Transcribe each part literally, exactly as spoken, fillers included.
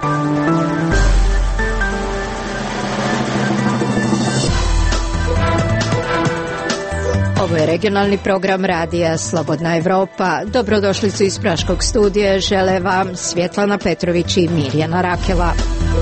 Ovo je regionalni program radija Slobodna Evropa. Dobrodošli su iz Praškog studija. Žele vam Svjetlana Petrović i Mirjana Rakela.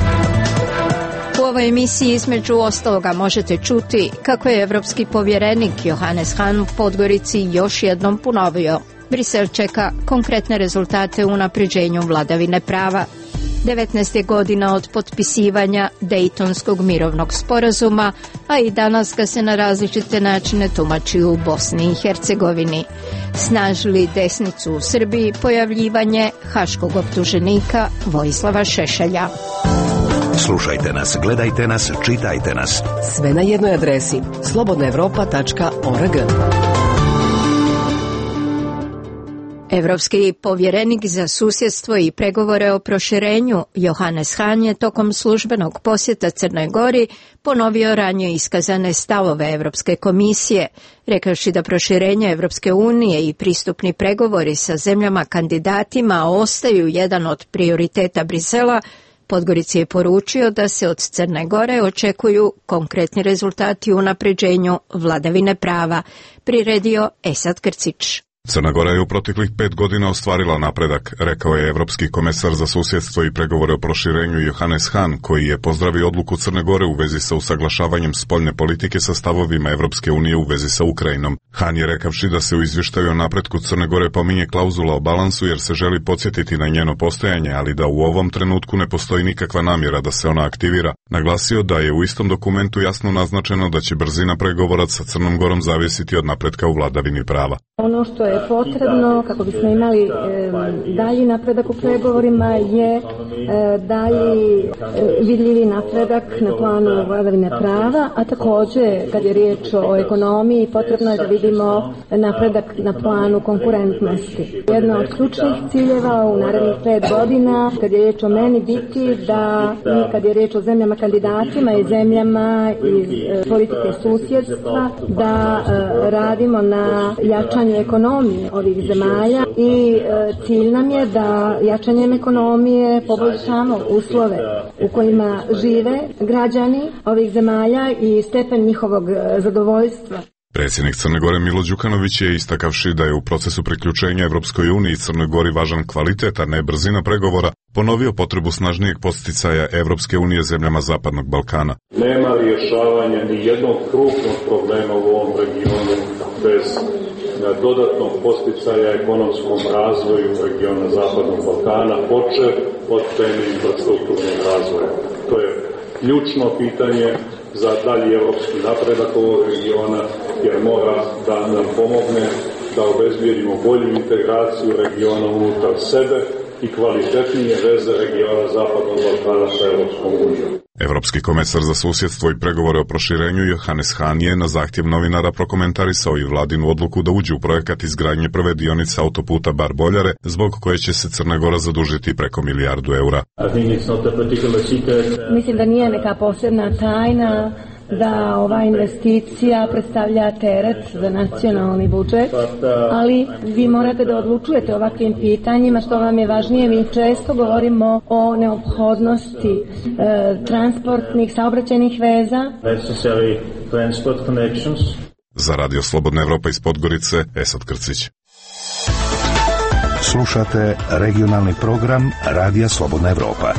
U ovoj emisiji između ostaloga možete čuti kako je evropski povjerenik Johannes Hahn u Podgorici još jednom ponovio. Brisel čeka konkretne rezultate u unapređenju vladavine prava. devetnaest je godina od potpisivanja Dejtonskog mirovnog sporazuma, a i danas ga se na različite načine tumači u Bosni i Hercegovini. Snažili desnicu u Srbiji pojavljivanje haškog optuženika Vojislava Šešelja. Slušajte nas, gledajte nas, čitajte nas. Sve na jednoj adresi slobodna evropa tačka org. Evropski povjerenik za susjedstvo i pregovore o proširenju Johannes Hahn je tokom službenog posjeta Crnoj Gori ponovio ranije iskazane stavove Evropske komisije, rekavši da proširenje Evropske unije i pristupni pregovori sa zemljama kandidatima ostaju jedan od prioriteta Brisela. Podgorici je poručio da se od Crne Gore očekuju konkretni rezultati u unapređenju vladavine prava, priredio Esad Krcić. Crna Gora je u proteklih pet godina ostvarila napredak, rekao je Evropski komesar za susjedstvo i pregovore o proširenju Johannes Hahn, koji je pozdravio odluku Crne Gore u vezi sa usaglašavanjem spoljne politike sa stavovima Evropske unije u vezi sa Ukrajinom. Hahn je rekavši da se u izvještaju o napretku Crne Gore pominje klauzula o balansu jer se želi podsjetiti na njeno postojanje, ali da u ovom trenutku ne postoji nikakva namjera da se ona aktivira. Naglasio da je u istom dokumentu jasno naznačeno da će brzina pregovora sa Crnom Gorom zavisiti od napretka u vladavini prava. Ono što je potrebno kako bismo imali e, dalji napredak u pregovorima je e, dalji e, vidljivi napredak na planu vladavine prava, a također kad je riječ o ekonomiji potrebno je da vidimo napredak na planu konkurentnosti. Jedna od ključnih ciljeva u narednih pet godina kad je riječ o meni biti da i kad je riječ o zemljama kandidatima i zemljama iz e, politike susjedstva da e, radimo na jačanju ekonomije ovih zemalja i e, cilj nam je da jačanjem ekonomije poboljšamo uslove u kojima žive građani ovih zemalja i stepen njihovog e, zadovoljstva. Predsjednik Crne Gore Milo Đukanović je istakavši da je u procesu priključenja Evropskoj uniji i Crnoj Gori važan kvalitet, a ne brzina pregovora, ponovio potrebu snažnijeg podsticaja Evropske unije zemljama Zapadnog Balkana. Nema rješavanja ni jednog krupnog problema u ovom regionu bez dodatnog podsticaja ekonomskom razvoju regiona Zapadnog Balkana, počev od teme infrastrukturnog razvoja. To je ključno pitanje za dalji evropski napredak ovog regiona, jer mora da nam pomogne da obezbijedimo bolju integraciju regiona unutar sebe i kvalitetnije veze regiona Zapadnog Balkana sa Evropskom unijom. Evropski komesar za susjedstvo i pregovore o proširenju Johannes Hahn je na zahtjev novinara prokomentarisao i vladinu odluku da uđe u projekat izgradnje prve dionice autoputa Bar-Boljare, zbog koje će se Crna Gora zadužiti preko milijardu eura. Mislim da nije neka posebna tajna da ova investicija predstavlja teret za nacionalni budžet, ali vi morate da odlučujete o ovakvim pitanjima, što vam je važnije. Mi često govorimo o neophodnosti e, transportnih, saobraćajnih veza. Za Radio Slobodna Evropa iz Podgorice, Esad Krcić. Slušate regionalni program Radija Slobodna Evropa.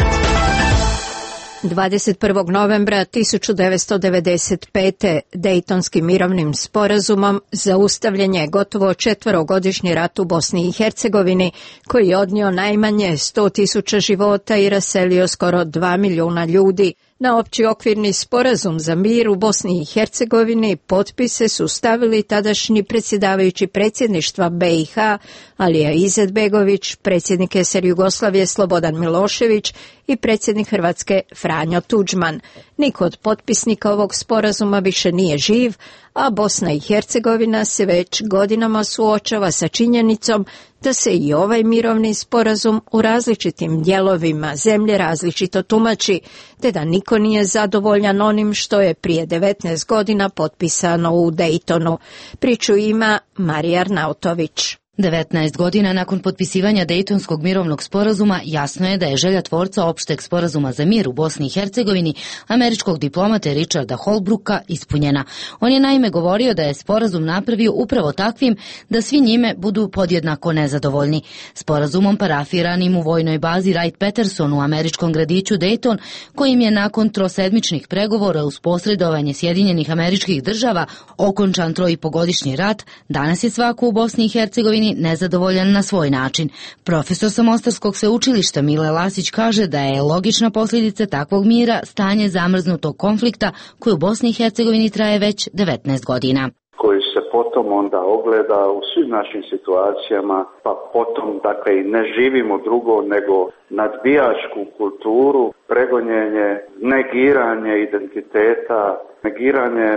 dvadeset prvog novembra tisuću devetsto devedeset pete. Dejtonskim mirovnim sporazumom zaustavljen je gotovo četverogodišnji rat u Bosni i Hercegovini, koji je odnio najmanje sto tisuća života i raselio skoro dva milijuna ljudi. Na opći okvirni sporazum za mir u Bosni i Hercegovini potpise su stavili tadašnji predsjedavajući predsjedništva B i H Alija Izetbegović, predsjednik S R Jugoslavije Slobodan Milošević i predsjednik Hrvatske Franjo Tuđman. Niko od potpisnika ovog sporazuma više nije živ, a Bosna i Hercegovina se već godinama suočava sa činjenicom da se i ovaj mirovni sporazum u različitim dijelovima zemlje različito tumači, te da niko nije zadovoljan onim što je prije devetnaest godina potpisano u Dejtonu. Priču ima Marija Arnautović. devetnaest godina nakon potpisivanja Dejtonskog mirovnog sporazuma jasno je da je želja tvorca opšteg sporazuma za mir u Bosni i Hercegovini, američkog diplomate Richarda Holbrooka, ispunjena. On je naime govorio da je sporazum napravio upravo takvim da svi njime budu podjednako nezadovoljni. Sporazumom parafiranim u vojnoj bazi Wright-Patterson u američkom gradiću Dayton, kojim je nakon trosedmičnih pregovora uz posredovanje Sjedinjenih Američkih Država okončan troipogodišnji rat, danas je svako u Bosni i Hercegovini nezadovoljan na svoj način. Profesor sa Mostarskog sveučilišta Mile Lasić kaže da je logična posljedica takvog mira stanje zamrznutog konflikta koji u Bosni i Hercegovini traje već devetnaest godina. Koji se potom onda ogleda u svim našim situacijama, pa potom dakle i ne živimo drugo nego nadbijačku kulturu, pregonjenje, negiranje identiteta, negiranje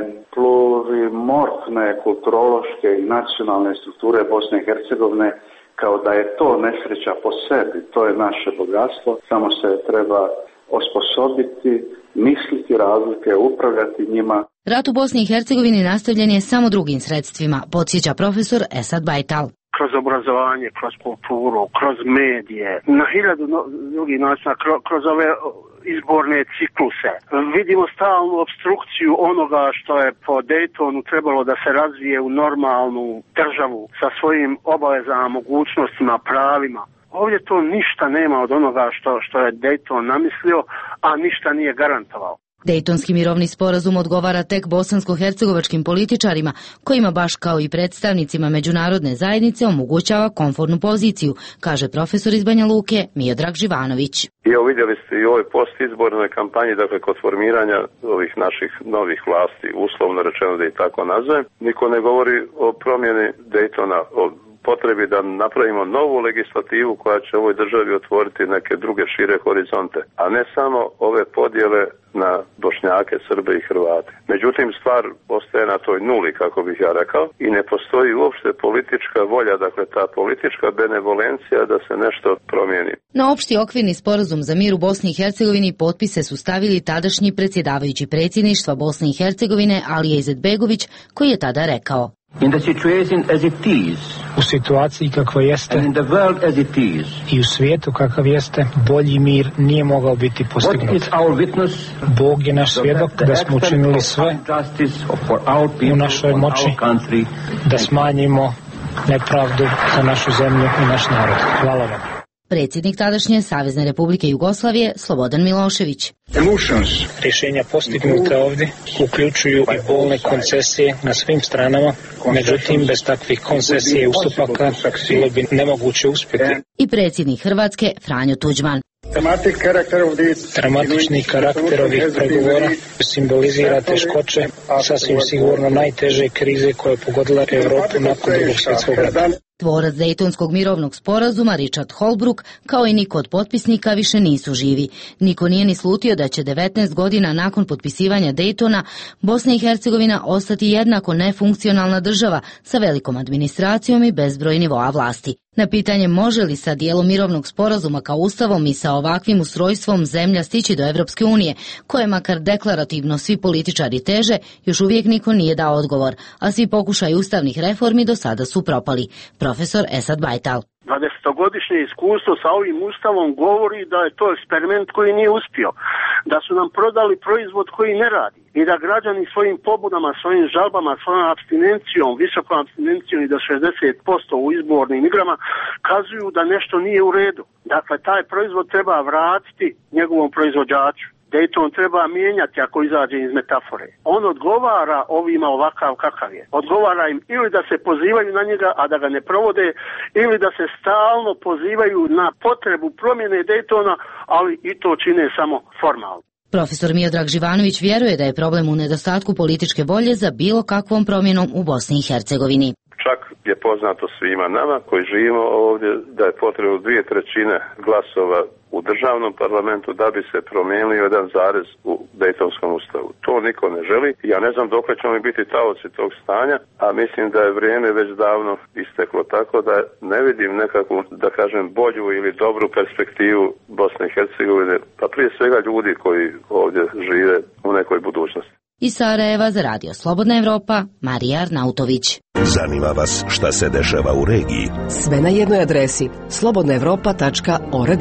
plurimorfne kulturološke i nacionalne strukture Bosne i Hercegovine, kao da je to nesreća po sebi. To je naše bogatstvo, samo se treba osposobiti, misliti razlike, upravljati njima. Rat u Bosni i Hercegovini nastavljen je samo drugim sredstvima, podsjeća profesor Esad Bajtal. Kroz obrazovanje, kroz kulturu, kroz medije, na hiljadu no, drugih načina, kroz, kroz ove izborne cikluse. Vidimo stalnu obstrukciju onoga što je po Daytonu trebalo da se razvije u normalnu državu sa svojim obavezama, mogućnostima, pravima. Ovdje to ništa nema od onoga što, što je Dayton namislio, a ništa nije garantovao. Dejtonski mirovni sporazum odgovara tek bosansko-hercegovačkim političarima, kojima baš kao i predstavnicima međunarodne zajednice omogućava komfortnu poziciju, kaže profesor iz Banja Luke Miodrag Živanović. I evo vidjeli ste i u ovoj postizbornoj kampanji, dakle kod formiranja ovih naših novih vlasti, uslovno rečeno da i tako nazovem, niko ne govori o promjeni Daytona, o potrebi da napravimo novu legislativu koja će ovoj državi otvoriti neke druge šire horizonte, a ne samo ove podjele na Bošnjake, Srbe i Hrvate. Međutim, stvar ostaje na toj nuli, kako bih ja rekao, i ne postoji uopšte politička volja, dakle ta politička benevolencija da se nešto promijeni. Na opšti okvirni sporazum za mir u Bosni i Hercegovini potpise su stavili tadašnji predsjedavajući predsjedništva Bosne i Hercegovine Alija Izetbegović, koji je tada rekao: In the situation as it is, u situaciji kakva jeste, and in the world as it is, i u svijetu kakav jeste, bolji mir nije mogao biti postignut. What is our witness? Bog je naš svjedok da smo učinili sve u našoj moći da smanjimo nepravdu za našu zemlju i naš narod. Hvala vam. Predsjednik tadašnje Savezne Republike Jugoslavije Slobodan Milošević. Rješenja postignuta ovdje uključuju i bolne koncesije na svim stranama, međutim bez takvih koncesija i ustupaka bilo bi nemoguće uspjeti. I predsjednik Hrvatske Franjo Tuđman. Dramatični karakter ovih pregovora simbolizira teškoće, sasvim sigurno najteže krize koje je pogodila Europu nakon drugog svjetskog rata. Tvorac Dejtonskog mirovnog sporazuma Richard Holbrooke, kao i niko od potpisnika, više nisu živi. Niko nije ni slutio da će devetnaest godina nakon potpisivanja Dejtona Bosna i Hercegovina ostati jednako nefunkcionalna država sa velikom administracijom i bezbroj nivoa vlasti. Na pitanje može li sa dijelom mirovnog sporazuma kao ustavom i sa ovakvim ustrojstvom zemlja stići do Evropske unije, koje makar deklarativno svi političari teže, još uvijek niko nije dao odgovor, a svi pokušaj ustavnih reformi do sada su propali. Profesor Esad Bajtal. dvadesetogodišnje iskustvo sa ovim ustavom govori da je to eksperiment koji nije uspio, da su nam prodali proizvod koji ne radi i da građani svojim pobudama, svojim žalbama, svojom apstinencijom, visokom apstinencijom i do šezdeset posto u izbornim igrama kazuju da nešto nije u redu. Dakle, taj proizvod treba vratiti njegovom proizvođaču. Dayton treba mijenjati ako izađe iz metafore. On odgovara ovima ovakav kakav je. Odgovara im ili da se pozivaju na njega, a da ga ne provode, ili da se stalno pozivaju na potrebu promjene Daytona, ali i to čine samo formalno. Profesor Miodrag Živanović vjeruje da je problem u nedostatku političke volje za bilo kakvom promjenom u Bosni i Hercegovini. Čak je poznato svima nama koji živimo ovdje da je potrebno dvije trećine glasova u državnom parlamentu da bi se promijenio jedan zarez u Dejtonskom ustavu. To niko ne želi. Ja ne znam dokle ćemo mi biti taoci tog stanja, a mislim da je vrijeme već davno isteklo, tako da ne vidim nekakvu, da kažem, bolju ili dobru perspektivu Bosne i Hercegovine, pa prije svega ljudi koji ovdje žive u nekoj budućnosti. Iz Sarajeva za radio Slobodna Evropa, Marija Arnautović. Zanima vas šta se dešava u regiji? Sve na jednoj adresi slobodna evropa tačka org.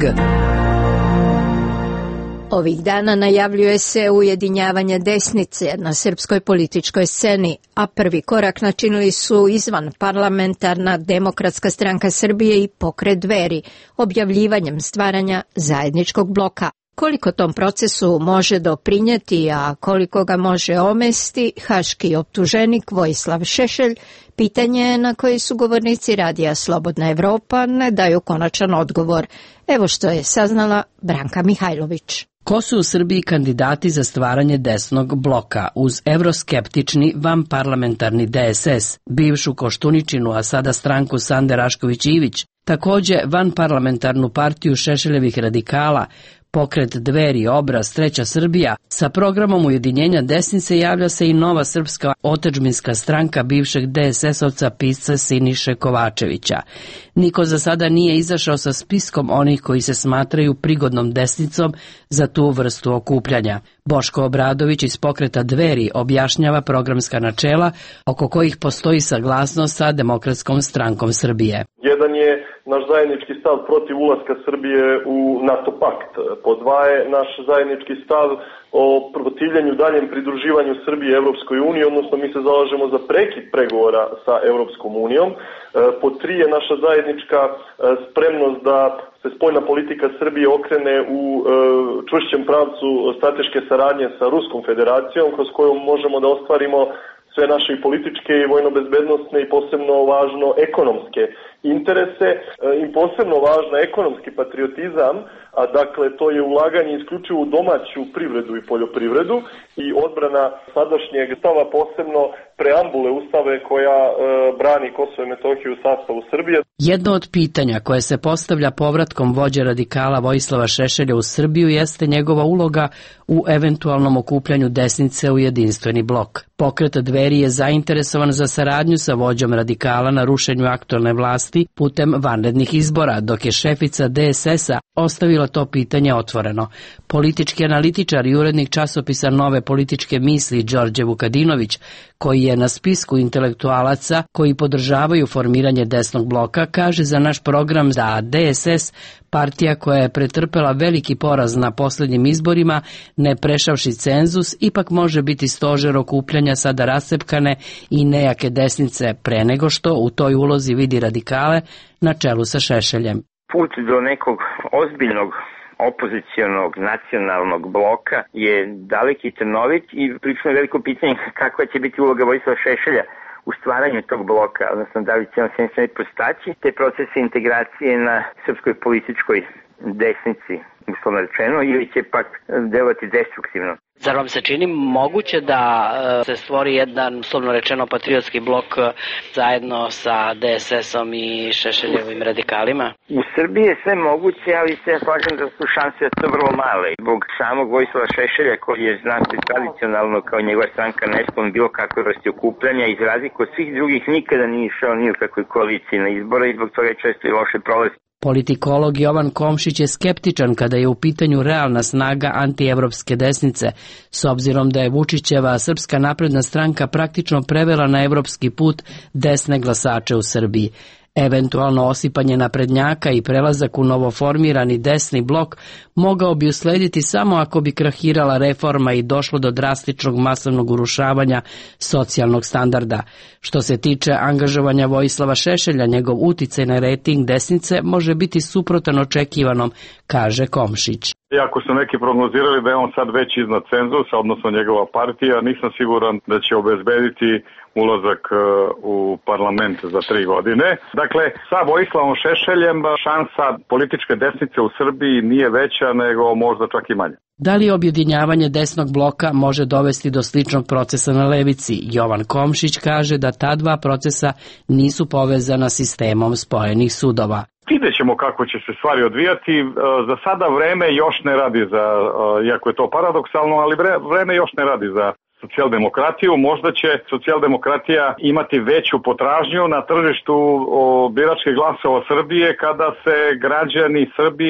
Ovih dana najavljuje se ujedinjavanje desnice na srpskoj političkoj sceni, a prvi korak načinili su izvan parlamentarna Demokratska stranka Srbije i Pokret Dveri, objavljivanjem stvaranja zajedničkog bloka. Koliko tom procesu može doprinijeti, a koliko ga može omesti, haški optuženik Vojislav Šešelj, pitanje je na koje su govornici radija Slobodna Evropa ne daju konačan odgovor. Evo što je saznala Branka Mihajlović. Ko su u Srbiji kandidati za stvaranje desnog bloka uz evroskeptični vanparlamentarni D S S, bivšu Koštuničinu, a sada stranku Sande Rašković-Ivić, takođe vanparlamentarnu partiju Šešeljevih radikala, Pokret Dveri, Obraz, Treća Srbija, sa programom ujedinjenja desnice javlja se i nova srpska otadžbinska stranka bivšeg D S S-ovca pisca Siniše Kovačevića. Niko za sada nije izašao sa spiskom onih koji se smatraju prigodnom desnicom za tu vrstu okupljanja. Boško Obradović iz Pokreta Dveri objašnjava programska načela oko kojih postoji saglasnost sa Demokratskom strankom Srbije. Jedan je naš zajednički stav protiv ulaska Srbije u NATO pakt. Po dva je naš zajednički stav o protivljenju daljem pridruživanju Srbije Evropskoj uniji, odnosno mi se zalažemo za prekid pregovora sa Evropskom unijom. Po tri je naša zajednička spremnost da se spoljna politika Srbije okrene u čvršćem pravcu strateške saradnje sa Ruskom federacijom, kroz koju možemo da ostvarimo sve naše i političke i vojno-bezbednosne i posebno važno ekonomske interese i posebno važno ekonomski patriotizam, a dakle to je ulaganje isključivo u domaću privredu i poljoprivredu i odbrana sadašnjeg stava, posebno preambule Ustave koja e, brani Kosovo i Metohiju u sastavu Srbije. Jedno od pitanja koje se postavlja povratkom vođe radikala Vojislava Šešelja u Srbiju jeste njegova uloga u eventualnom okupljanju desnice u jedinstveni blok. Pokret Dveri je zainteresovan za saradnju sa vođom radikala na rušenju aktualne vlasti putem vanrednih izbora, dok je šefica D S S-a ostavila to pitanje otvoreno. Politički analitičar i urednik časopisa Nove političke misli Đorđe Vukadinović, koji je na spisku intelektualaca koji podržavaju formiranje desnog bloka, kaže za naš program da D S S, partija koja je pretrpela veliki poraz na posljednjim izborima, ne prešavši cenzus, ipak može biti stožer okupljanja sada rascepkane i nejake desnice pre nego što u toj ulozi vidi radikale na čelu sa Šešeljem. Put do nekog ozbiljnog opozicionog nacionalnog bloka je dalek i trnovit i prilično veliko pitanje kakva će biti uloga Vojislava Šešelja u stvaranju tog bloka, odnosno da li će on se ne postaći te procese integracije na srpskoj političkoj desnici, uslovno rečeno, ili će pak delovati destruktivno. Zar vam se čini moguće da se stvori jedan, uslovno rečeno, patriotski blok zajedno sa D S S-om i Šešeljevim radikalima? U Srbiji je sve moguće, ali se ja slažem da su šanse to vrlo male. Zbog samog Vojislava Šešelja, koji je znate tradicionalno kao njegova stranka nesklon bilo kakve vrste okupljanja, iz razliku od svih drugih nikada nije išao ni u kakvoj koaliciji na izbore i zbog toga je često i loše prolazi. Politikolog Jovan Komšić je skeptičan kada je u pitanju realna snaga antievropske desnice, s obzirom da je Vučićeva Srpska napredna stranka praktično prevela na evropski put desne glasače u Srbiji. Eventualno osipanje naprednjaka i prelazak u novoformirani desni blok mogao bi uslediti samo ako bi krahirala reforma i došlo do drastičnog masovnog urušavanja socijalnog standarda. Što se tiče angažovanja Vojislava Šešelja, njegov uticaj na rejting desnice može biti suprotan očekivanom, kaže Komšić. Iako su neki prognozirali da je on sad već iznad cenzusa, odnosno njegova partija, nisam siguran da će obezbediti ulazak u parlament za tri godine. Dakle, sa Vojislavom Šešeljem šansa političke desnice u Srbiji nije veća nego možda čak i manja. Da li objedinjavanje desnog bloka može dovesti do sličnog procesa na levici? Jovan Komšić kaže da ta dva procesa nisu povezana sistemom spojenih sudova. Vidjet ćemo kako će se stvari odvijati. Za sada vreme još ne radi za, iako je to paradoksalno, ali vreme još ne radi za socijaldemokratiju. Možda će socijaldemokratija imati veću potražnju na tržištu biračkih glasova Srbije kada se građani Srbije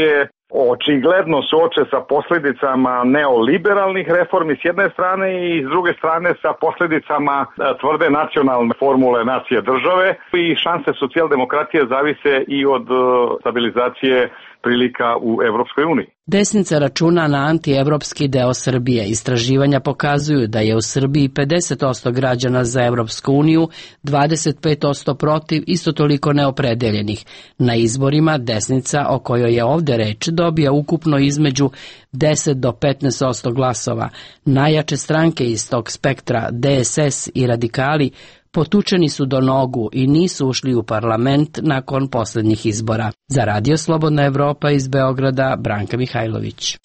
očigledno suoče sa posljedicama neoliberalnih reformi s jedne strane i s druge strane sa posljedicama tvrde nacionalne formule nacije države i šanse socijaldemokratije zavise i od stabilizacije prilika u Evropskoj uniji. Desnica računa na antievropski deo Srbije. Istraživanja pokazuju da je u Srbiji pedeset posto građana za Evropsku uniju, dvadeset pet posto protiv, isto toliko neopredeljenih. Na izborima desnica, o kojoj je ovde reč, dobija ukupno između deset do petnaest posto glasova. Najjače stranke iz tog spektra, D S S i radikali, potučeni su do nogu i nisu ušli u parlament nakon poslednjih izbora. Za Radio Slobodna Evropa iz Beograda, Branka Mihajlović.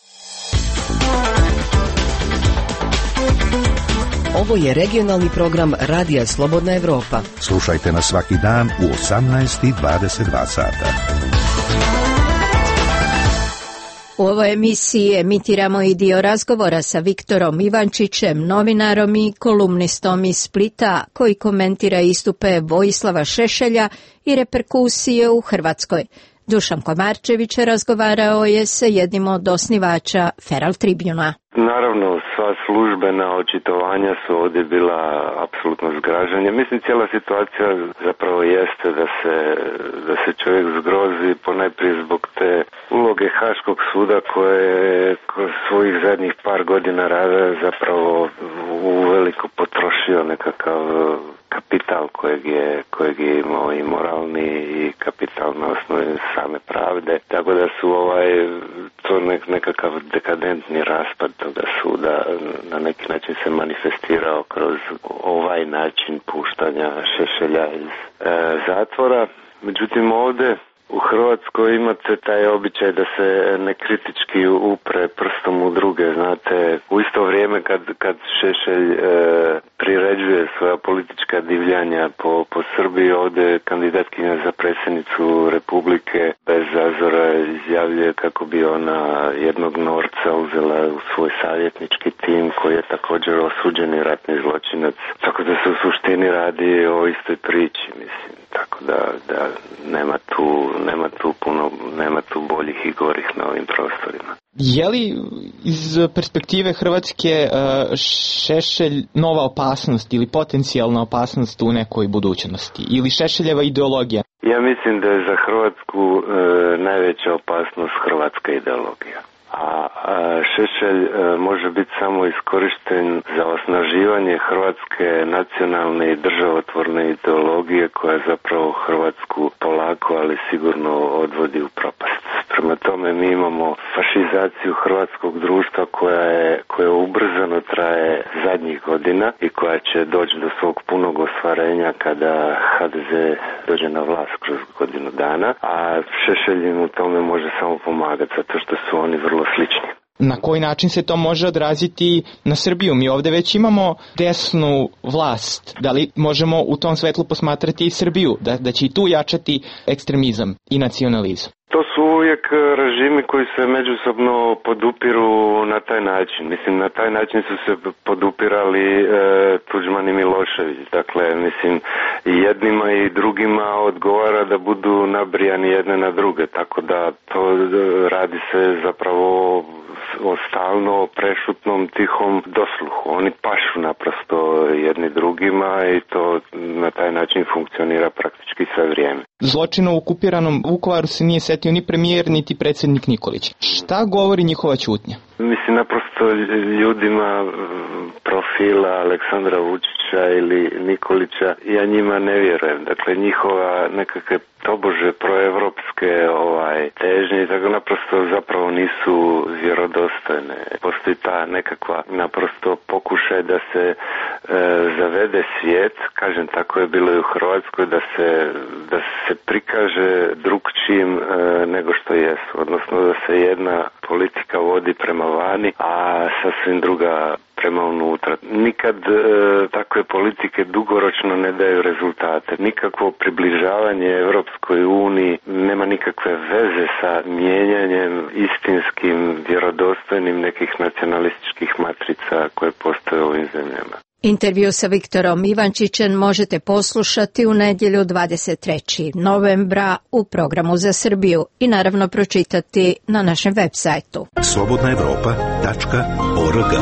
Ovo je regionalni program Radija Slobodna Evropa. Slušajte nas svaki dan u osamnaest i dvadeset dva sata. U ovoj emisiji emitiramo i dio razgovora sa Viktorom Ivančićem, novinarom i kolumnistom iz Splita, koji komentira istupe Vojislava Šešelja i reperkusije u Hrvatskoj. Dušan Komarčević razgovarao je sa jednim od osnivača Feral Tribuna. Naravno, sva službena očitovanja su ovdje bila apsolutno zgražanje. Mislim, cijela situacija zapravo jeste da se, da se čovjek zgrozi ponajprije zbog te uloge Haškog suda koje je kroz svojih zadnjih par godina rada zapravo uveliko potrošio nekakav kapital kojeg je, kojeg je imao i moralni i kapital na osnovi same pravde. Tako da su ovaj, to nek, nekakav dekadentni raspad toga suda na neki način se manifestirao kroz ovaj način puštanja Šešelja iz e, zatvora. Međutim, ovdje u Hrvatskoj imate taj običaj da se nekritički upre prstom u druge. Znate, u isto vrijeme kad, kad Šešelj e, priređuje svoja politička divljanja po, po Srbiji, ovdje kandidatkinja za predsjednicu Republike bez zazora izjavljuje kako bi ona jednog norca uzela u svoj savjetnički tim koji je također osuđeni ratni zločinac. Tako da se u suštini radi o istoj priči, mislim. Tako da, da nema tu, nema tu puno, nema tu boljih i gorih na ovim prostorima. Je li iz perspektive Hrvatske Šešelj nova opasnost ili potencijalna opasnost u nekoj budućnosti? Ili Šešeljeva ideologija? Ja mislim da je za Hrvatsku e, najveća opasnost hrvatska ideologija. A, a Šešelj e, može biti samo iskorišten za osnaživanje hrvatske nacionalne i državotvorne ideologije koja zapravo Hrvatsku polako, ali sigurno odvodi u propast. Prema tome mi imamo fašizaciju hrvatskog društva koja je, koja ubrzano traje zadnjih godina i koja će doći do svog punog ostvarenja kada H D Z dođe na vlast kroz godinu dana, a Šešelj im u tome može samo pomagati zato što su oni vrlo slični. Na koji način se to može odraziti na Srbiju? Mi ovdje već imamo desnu vlast. Da li možemo u tom svetlu posmatrati i Srbiju? Da, da će i tu jačati ekstremizam i nacionalizam? To su uvijek režimi koji se međusobno podupiru na taj način. Mislim, na taj način su se podupirali e, Tuđman i Milošević. Dakle, mislim, i jednima i drugima odgovara da budu nabrijani jedne na druge. Tako da to radi se zapravo o stalno prešutnom tihom dosluhu. Oni pašu naprosto jedni drugima i to na taj način funkcionira praktički sve vrijeme. Zločina u okupiranom Vukovaru se nije setio ni premijer, niti predsjednik Nikolić. Šta govori njihova ćutnja? Mislim, naprosto ljudima profila Aleksandra Vučića ili Nikolića, ja njima ne vjerujem. Dakle, njihova nekakve tobože proevropske ovaj, težnje, tako naprosto zapravo nisu vjerodostojne. Postoji ta nekakva naprosto pokušaj da se e, zavede svijet, kažem tako je bilo i u Hrvatskoj, da se, da se prikaže drugčijim e, nego što jesu. Odnosno da se jedna politika vodi prema vani, a sasvim druga prema unutra. Nikad e, takve politike dugoročno ne daju rezultate. Nikakvo približavanje Evropskoj uniji nema nikakve veze sa mijenjanjem istinskim, vjerodostojnim nekih nacionalističkih matrica koje postoje u ovim zemljama. Intervju sa Viktorom Ivančićem možete poslušati u nedjelju dvadeset trećeg novembra u programu za Srbiju i naravno pročitati na našem web sajtu. slobodna evropa tačka org.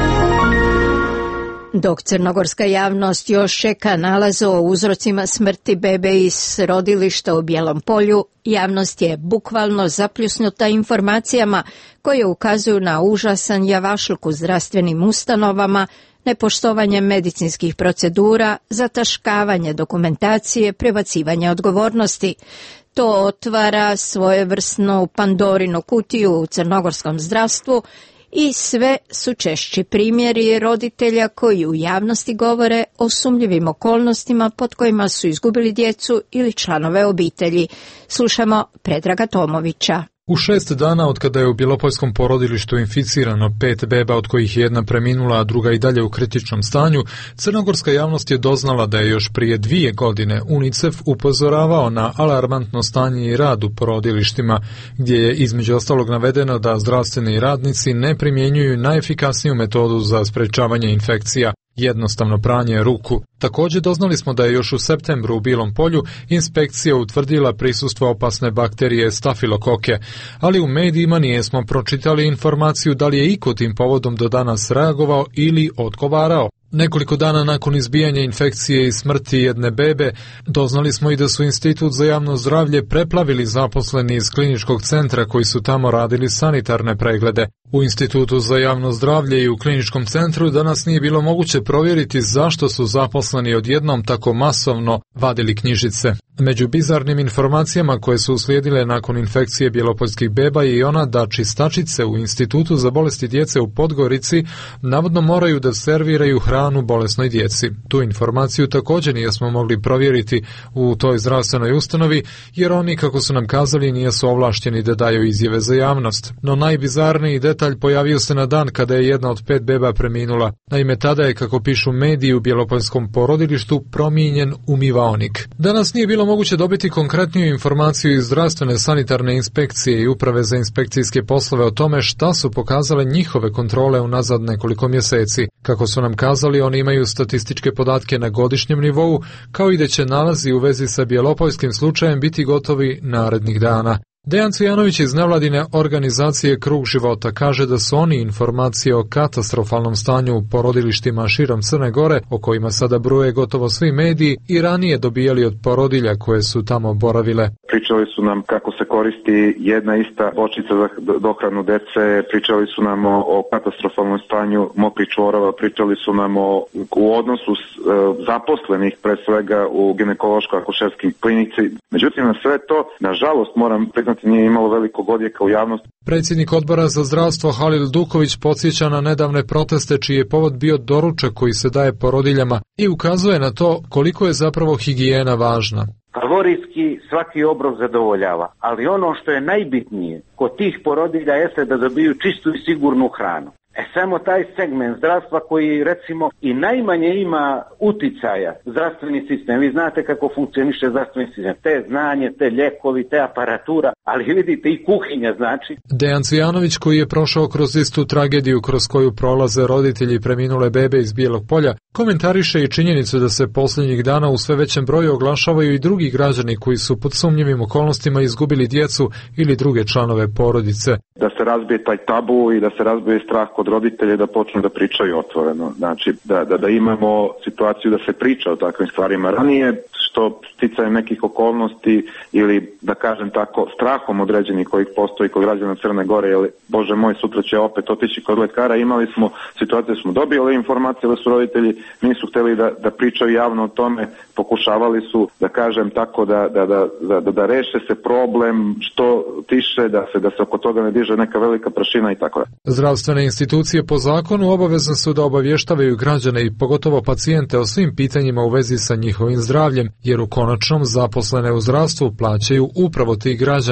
Dok crnogorska javnost još čeka nalaz o uzrocima smrti bebe iz rodilišta u Bijelom Polju, javnost je bukvalno zapljusnuta informacijama koje ukazuju na užasan javašluk u zdravstvenim ustanovama, nepoštovanje medicinskih procedura, zataškavanje dokumentacije, prebacivanje odgovornosti. To otvara svojevrsnu Pandorinu kutiju u crnogorskom zdravstvu i sve su češći primjeri roditelja koji u javnosti govore o sumnjivim okolnostima pod kojima su izgubili djecu ili članove obitelji. Slušamo Predraga Tomovića. U šest dana od kada je u Bjelopoljskom porodilištu inficirano pet beba, od kojih je jedna preminula, a druga i dalje u kritičnom stanju, crnogorska javnost je doznala da je još prije dvije godine UNICEF upozoravao na alarmantno stanje i rad u porodilištima, gdje je između ostalog navedeno da zdravstveni radnici ne primjenjuju najefikasniju metodu za sprečavanje infekcija, jednostavno pranje ruku. Također doznali smo da je još u septembru u Bijelom Polju inspekcija utvrdila prisustvo opasne bakterije stafilokoke, ali u medijima nijesmo pročitali informaciju da li je iko tim povodom do danas reagovao ili odgovarao. Nekoliko dana nakon izbijanja infekcije i smrti jedne bebe, doznali smo i da su Institut za javno zdravlje preplavili zaposleni iz kliničkog centra koji su tamo radili sanitarne preglede. U Institutu za javno zdravlje i u kliničkom centru danas nije bilo moguće provjeriti zašto su zaposleni odjednom tako masovno vadili knjižice. Među bizarnim informacijama koje su uslijedile nakon infekcije bjelopoljskih beba je i ona da čistačice u Institutu za bolesti djece u Podgorici navodno moraju da serviraju hranu bolesnoj djeci. Tu informaciju također nismo mogli provjeriti u toj zdravstvenoj ustanovi, jer oni, kako su nam kazali, nisu ovlašteni da daju izjave za javnost. No najbizarniji detalj pojavio se na dan kada je jedna od pet beba preminula. Naime, tada je, kako pišu mediji, u Bjelopoljskom porodilištu promijenjen umivaonik. Danas nije bilo moguće dobiti konkretniju informaciju iz zdravstvene sanitarne inspekcije i uprave za inspekcijske poslove o tome šta su pokazale njihove kontrole unazad nekoliko mjeseci. Kako su nam kazali, oni imaju statističke podatke na godišnjem nivou, kao i da će nalazi u vezi sa bjelopoljskim slučajem biti gotovi narednih dana. Dejan Cvijanović iz nevladine organizacije Krug života kaže da su oni informacije o katastrofalnom stanju u porodilištima širom Crne Gore, o kojima sada bruje gotovo svi mediji, i ranije dobijali od porodilja koje su tamo boravile. Pričali su nam kako se koristi jedna ista bočica za dohranu dece, pričali su nam o, o katastrofalnom stanju mokrih čvorova, pričali su nam o u odnosu s, e, zaposlenih, pre svega u ginekološko-akušerskoj klinici. Međutim, na sve to, nažalost, moram priznati, nije imalo velikog odjeka u javnosti. Predsjednik odbora za zdravstvo Halil Duković podsjeća na nedavne proteste čiji je povod bio doručak koji se daje porodiljama i ukazuje na to koliko je zapravo higijena važna. Kalorijski svaki obrok zadovoljava, ali ono što je najbitnije kod tih porodilja jeste da dobiju čistu i sigurnu hranu. E samo taj segment zdravstva koji recimo i najmanje ima uticaja, zdravstveni sistem, vi znate kako funkcioniše zdravstveni sistem, te znanje, te ljekovi, te aparatura, ali vidite i kuhinja znači. Dejan Cvijanović, koji je prošao kroz istu tragediju kroz koju prolaze roditelji preminule bebe iz Bijelog Polja, komentariše i činjenicu da se posljednjih dana u sve većem broju oglašavaju i drugi građani koji su pod sumnjivim okolnostima izgubili djecu ili druge članove porodice. Da se razbije taj tabu i da se razbije strah kod roditelja da počnu da pričaju otvoreno. Znači da, da, da imamo situaciju da se priča o takvim stvarima ranije, što sticajem nekih okolnosti ili da kažem tako strahom određenih kojih postoji kod građana Crne Gore, jer bože moj, sutra će opet otići kod lekara. Imali smo situaciju da smo dobili informacije da su roditelji nisu htjeli da, da pričaju javno o tome, pokušavali su da kažem tako da, da, da, da, da reše se problem što tiše, da se, da se oko toga ne diže neka velika prašina i tako da. Zdravstvene institucije po zakonu obavezne su da obavještavaju građane i pogotovo pacijente o svim pitanjima u vezi sa njihovim zdravljem, jer u konačnom zaposlene u zdravstvu plaćaju upravo ti građani.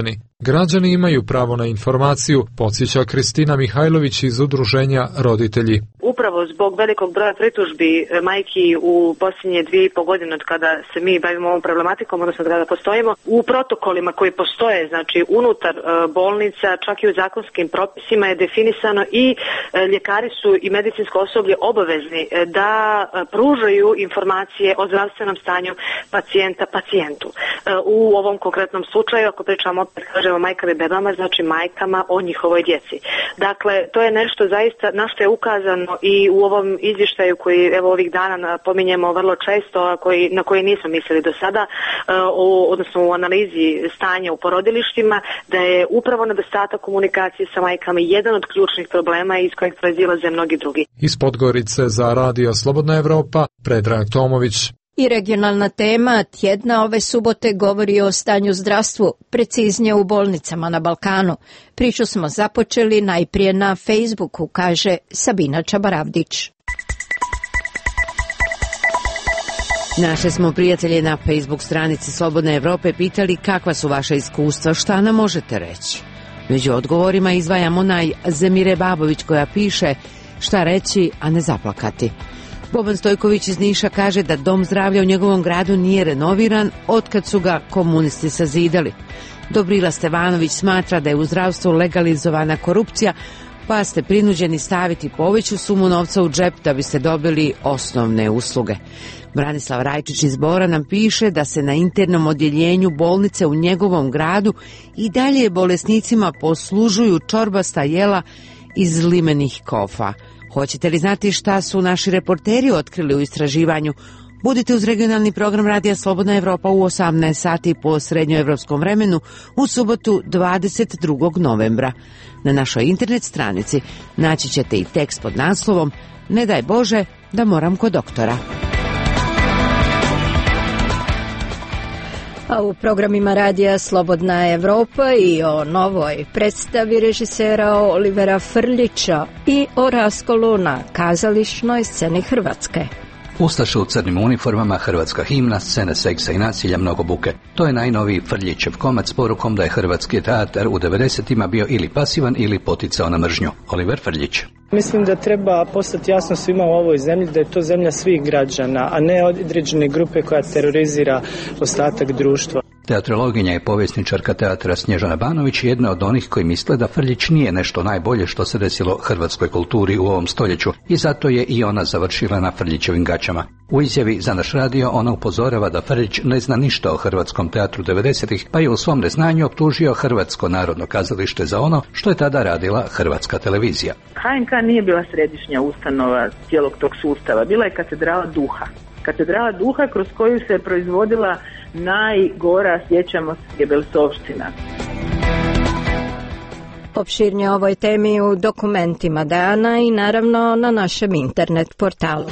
Građani imaju pravo na informaciju, podsjeća Kristina Mihajlović iz udruženja Roditelji. Upravo zbog velikog broja pritužbi majki u posljednje dvije i po godine od kada se mi bavimo ovom problematikom, odnosno kada postojimo, u protokolima koji postoje, znači unutar bolnica, čak i u zakonskim propisima je definisano i ljekari su i medicinsko osoblje obavezni da pružaju informacije o zdravstvenom stanju pacijenta pacijentu. U ovom konkretnom slučaju, ako pričamo opet kažemo majkama i bebama, znači majkama o njihovoj djeci. Dakle, to je nešto zaista na što je ukazano i u ovom izvještaju koji evo ovih dana pominjemo vrlo često, a koji, na koji nismo mislili do sada, o, odnosno u analizi stanja u porodilištima, da je upravo nedostatak komunikacije sa majkama jedan od ključnih problema iz kojeg proizilaze mnogi drugi. Iz Podgorice za Radio Slobodna Evropa, Predrag Tomović. I regionalna tema tjedna ove subote govori o stanju zdravstvu, preciznije u bolnicama na Balkanu. Priču smo započeli najprije na Facebooku, kaže Sabina Čabaravdić. Naše smo prijatelje na Facebook stranici Slobodne Evrope pitali kakva su vaša iskustva, šta nam možete reći. Među odgovorima izdvajamo naj Zemire Babović koja piše šta reći, a ne zaplakati. Boban Stojković iz Niša kaže da dom zdravlja u njegovom gradu nije renoviran otkad su ga komunisti sazidali. Dobrila Stevanović smatra da je u zdravstvu legalizovana korupcija, pa ste prinuđeni staviti poveću sumu novca u džep da biste dobili osnovne usluge. Branislav Rajčić iz Bora nam piše da se na internom odjeljenju bolnice u njegovom gradu i dalje bolesnicima poslužuju čorbasta jela iz limenih kofa. Hoćete li znati šta su naši reporteri otkrili u istraživanju? Budite uz regionalni program Radija Slobodna Evropa u osamnaest sati po srednjoevropskom vremenu u subotu dvadeset drugog novembra. Na našoj internet stranici naći ćete i tekst pod naslovom Ne daj Bože da moram kod doktora. A u programima Radija Slobodna Evropa i o novoj predstavi režisera Olivera Frljića i o raskolu na kazališnoj sceni Hrvatske. Ustaše u crnim uniformama, hrvatska himna, scene seksa i nasilja, mnogo buke. To je najnoviji Frljićev komad s porukom da je hrvatski teatar u devedesetima bio ili pasivan ili poticao na mržnju. Oliver Frljić. Mislim da treba postati jasno svima u ovoj zemlji da je to zemlja svih građana, a ne određene grupe koja terorizira ostatak društva. Teatrologinja i povjesničarka teatra Snježana Banović je jedna od onih koji misle da Frljić nije nešto najbolje što se desilo hrvatskoj kulturi u ovom stoljeću i zato je i ona završila na Frljićevim gaćama. U izjavi za naš radio ona upozorava da Frljić ne zna ništa o hrvatskom teatru devedesetih, pa je u svom neznanju optužio Hrvatsko narodno kazalište za ono što je tada radila Hrvatska televizija. H N K nije bila središnja ustanova cijelog tog sustava, bila je katedrala duha. Katedrala duha kroz koju se proizvodila najgora, sjećamo se, Gebelsovština. Opširnije o ovoj temi u dokumentima dana i naravno na našem internet portalu.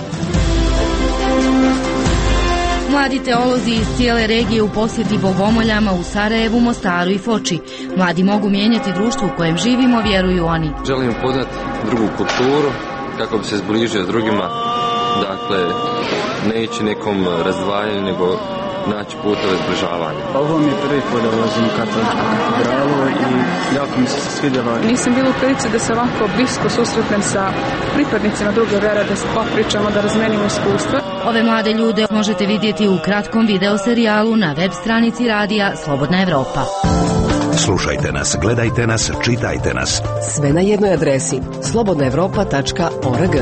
Mladi teolozi iz cijele regije u posjeti bogomoljama u Sarajevu, Mostaru i Foči. Mladi mogu mijenjati društvo u kojem živimo, vjeruju oni. Želim upoznati drugu kulturu kako bi se zbližio s drugima, dakle ne ići nekom razdvajanju, nego naći putove zbližavanja. Ovo mi je prvi put da ulazim u katoličku katedralu i jako mi se svidjelo. Nisam bila u prilici da se ovako blisko susretnem sa pripadnicima druge vjere, da se popričamo, da razmenimo iskustva. Ove mlade ljude možete vidjeti u kratkom video serijalu na web stranici Radija Slobodna Evropa. Slušajte nas, gledajte nas, čitajte nas. Sve na jednoj adresi slobodna evropa tačka org.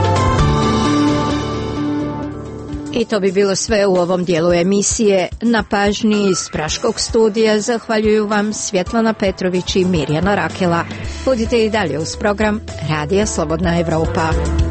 I to bi bilo sve u ovom dijelu emisije. Na pažnji iz Praškog studija zahvaljuju vam Svjetlana Petrović i Mirjana Rakela. Budite i dalje uz program Radija Slobodna Evropa.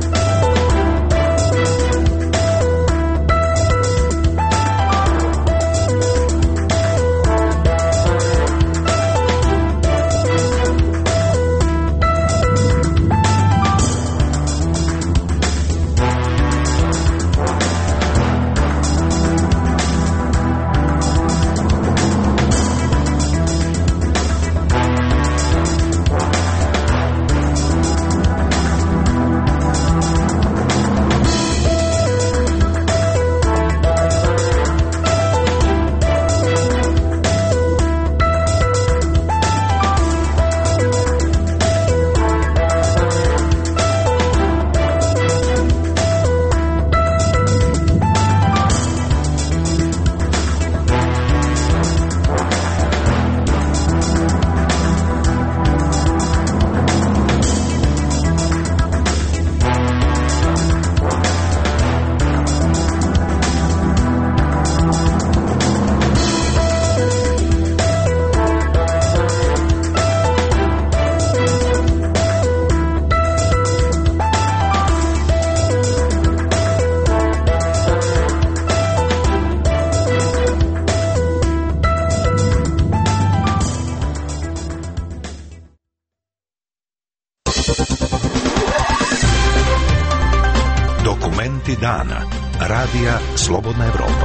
Dokumenti dana. Radija Slobodna Evropa.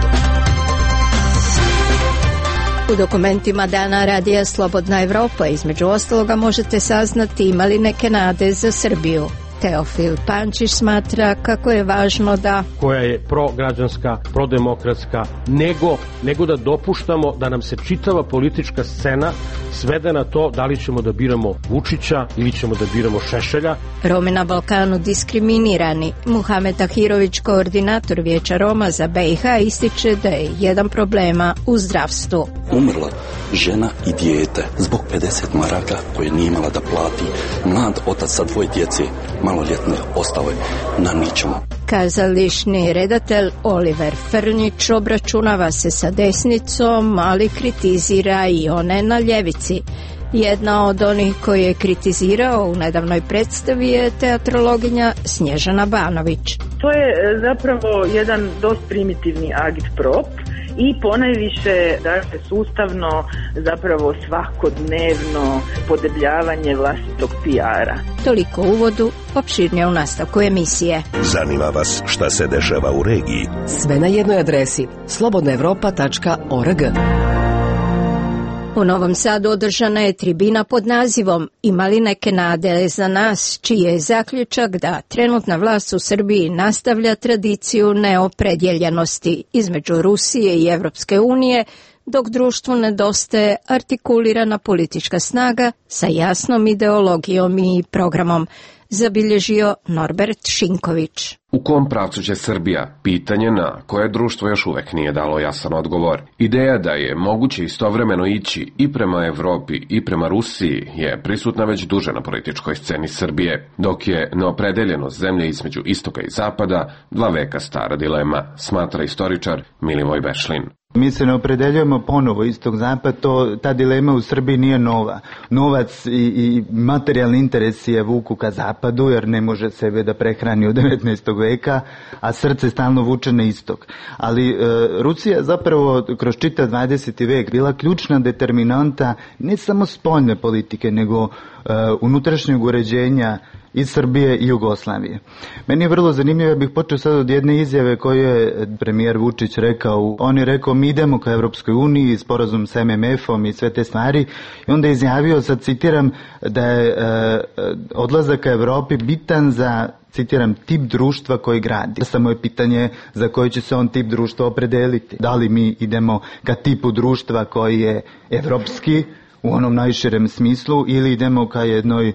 U dokumentima dana Radija Slobodna Evropa između ostaloga možete saznati ima li neke nade za Srbiju. Teofil Pančić smatra kako je važno da koja je prograđanska, prodemokratska, nego, nego da dopuštamo da nam se čitava politička scena svede na to da li ćemo da biramo Vučića ili ćemo da biramo Šešelja. Romi na Balkanu diskriminirani. Muhamed Tahirović, koordinator Vijeća Roma za B i H, ističe da je jedan problema u zdravstvu. Umrla žena i dijete zbog pedeset maraka koje nije imala da plati. Mlad otac sa dvoje djece, maloljetne, ostao je na ničemu. Kazališni redatelj Oliver Frnjić obračunava se sa desnicom, ali kritizira i one na ljevici. Jedna od onih koji je kritizirao u nedavnoj predstavi je teatrologinja Snježana Banović. To je zapravo jedan dost primitivni agitprop i ponajviše dakle, sustavno, zapravo svakodnevno podebljavanje vlastitog P R-a. Toliko u uvodu, opširnije u nastavku emisije. Zanima vas šta se dešava u regiji? Sve na jednoj adresi slobodna evropa tačka org. U Novom Sadu održana je tribina pod nazivom Ima li neke nade za nas, čiji je zaključak da trenutna vlast u Srbiji nastavlja tradiciju neopredjeljenosti između Rusije i Evropske unije, dok društvu nedostaje artikulirana politička snaga sa jasnom ideologijom i programom, zabilježio Norbert Šinković. U kom pravcu će Srbija? Pitanje na koje društvo još uvek nije dalo jasan odgovor. Ideja da je moguće istovremeno ići i prema Evropi i prema Rusiji je prisutna već duže na političkoj sceni Srbije, dok je neopredeljenost zemlje između istoka i zapada dva veka stara dilema, smatra istoričar Milivoj Bešlin. Mi se ne opredeljujemo ponovo istok-zapad, to, ta dilema u Srbiji nije nova. Novac i, i materijalni interesi je vuku ka zapadu, jer ne može sebe da prehrani od devetnaestog veka, a srce stalno vuče na istok. Ali e, Rusija zapravo kroz čitav dvadeseti vek bila ključna determinanta ne samo spoljne politike, nego e, unutrašnjeg uređenja i Srbije i Jugoslavije. Meni je vrlo zanimljivo, ja bih počeo sad od jedne izjave koju je premijer Vučić rekao. On je rekao mi idemo ka Evropskoj uniji, sporazum sa M M F-om i sve te stvari, i onda je izjavio, sad citiram, da je e, odlazak ka Evropi bitan za, citiram, tip društva koji gradi. Samo je pitanje za koji će se on tip društva opredeliti. Da li mi idemo ka tipu društva koji je evropski u onom najširem smislu ili idemo ka jednoj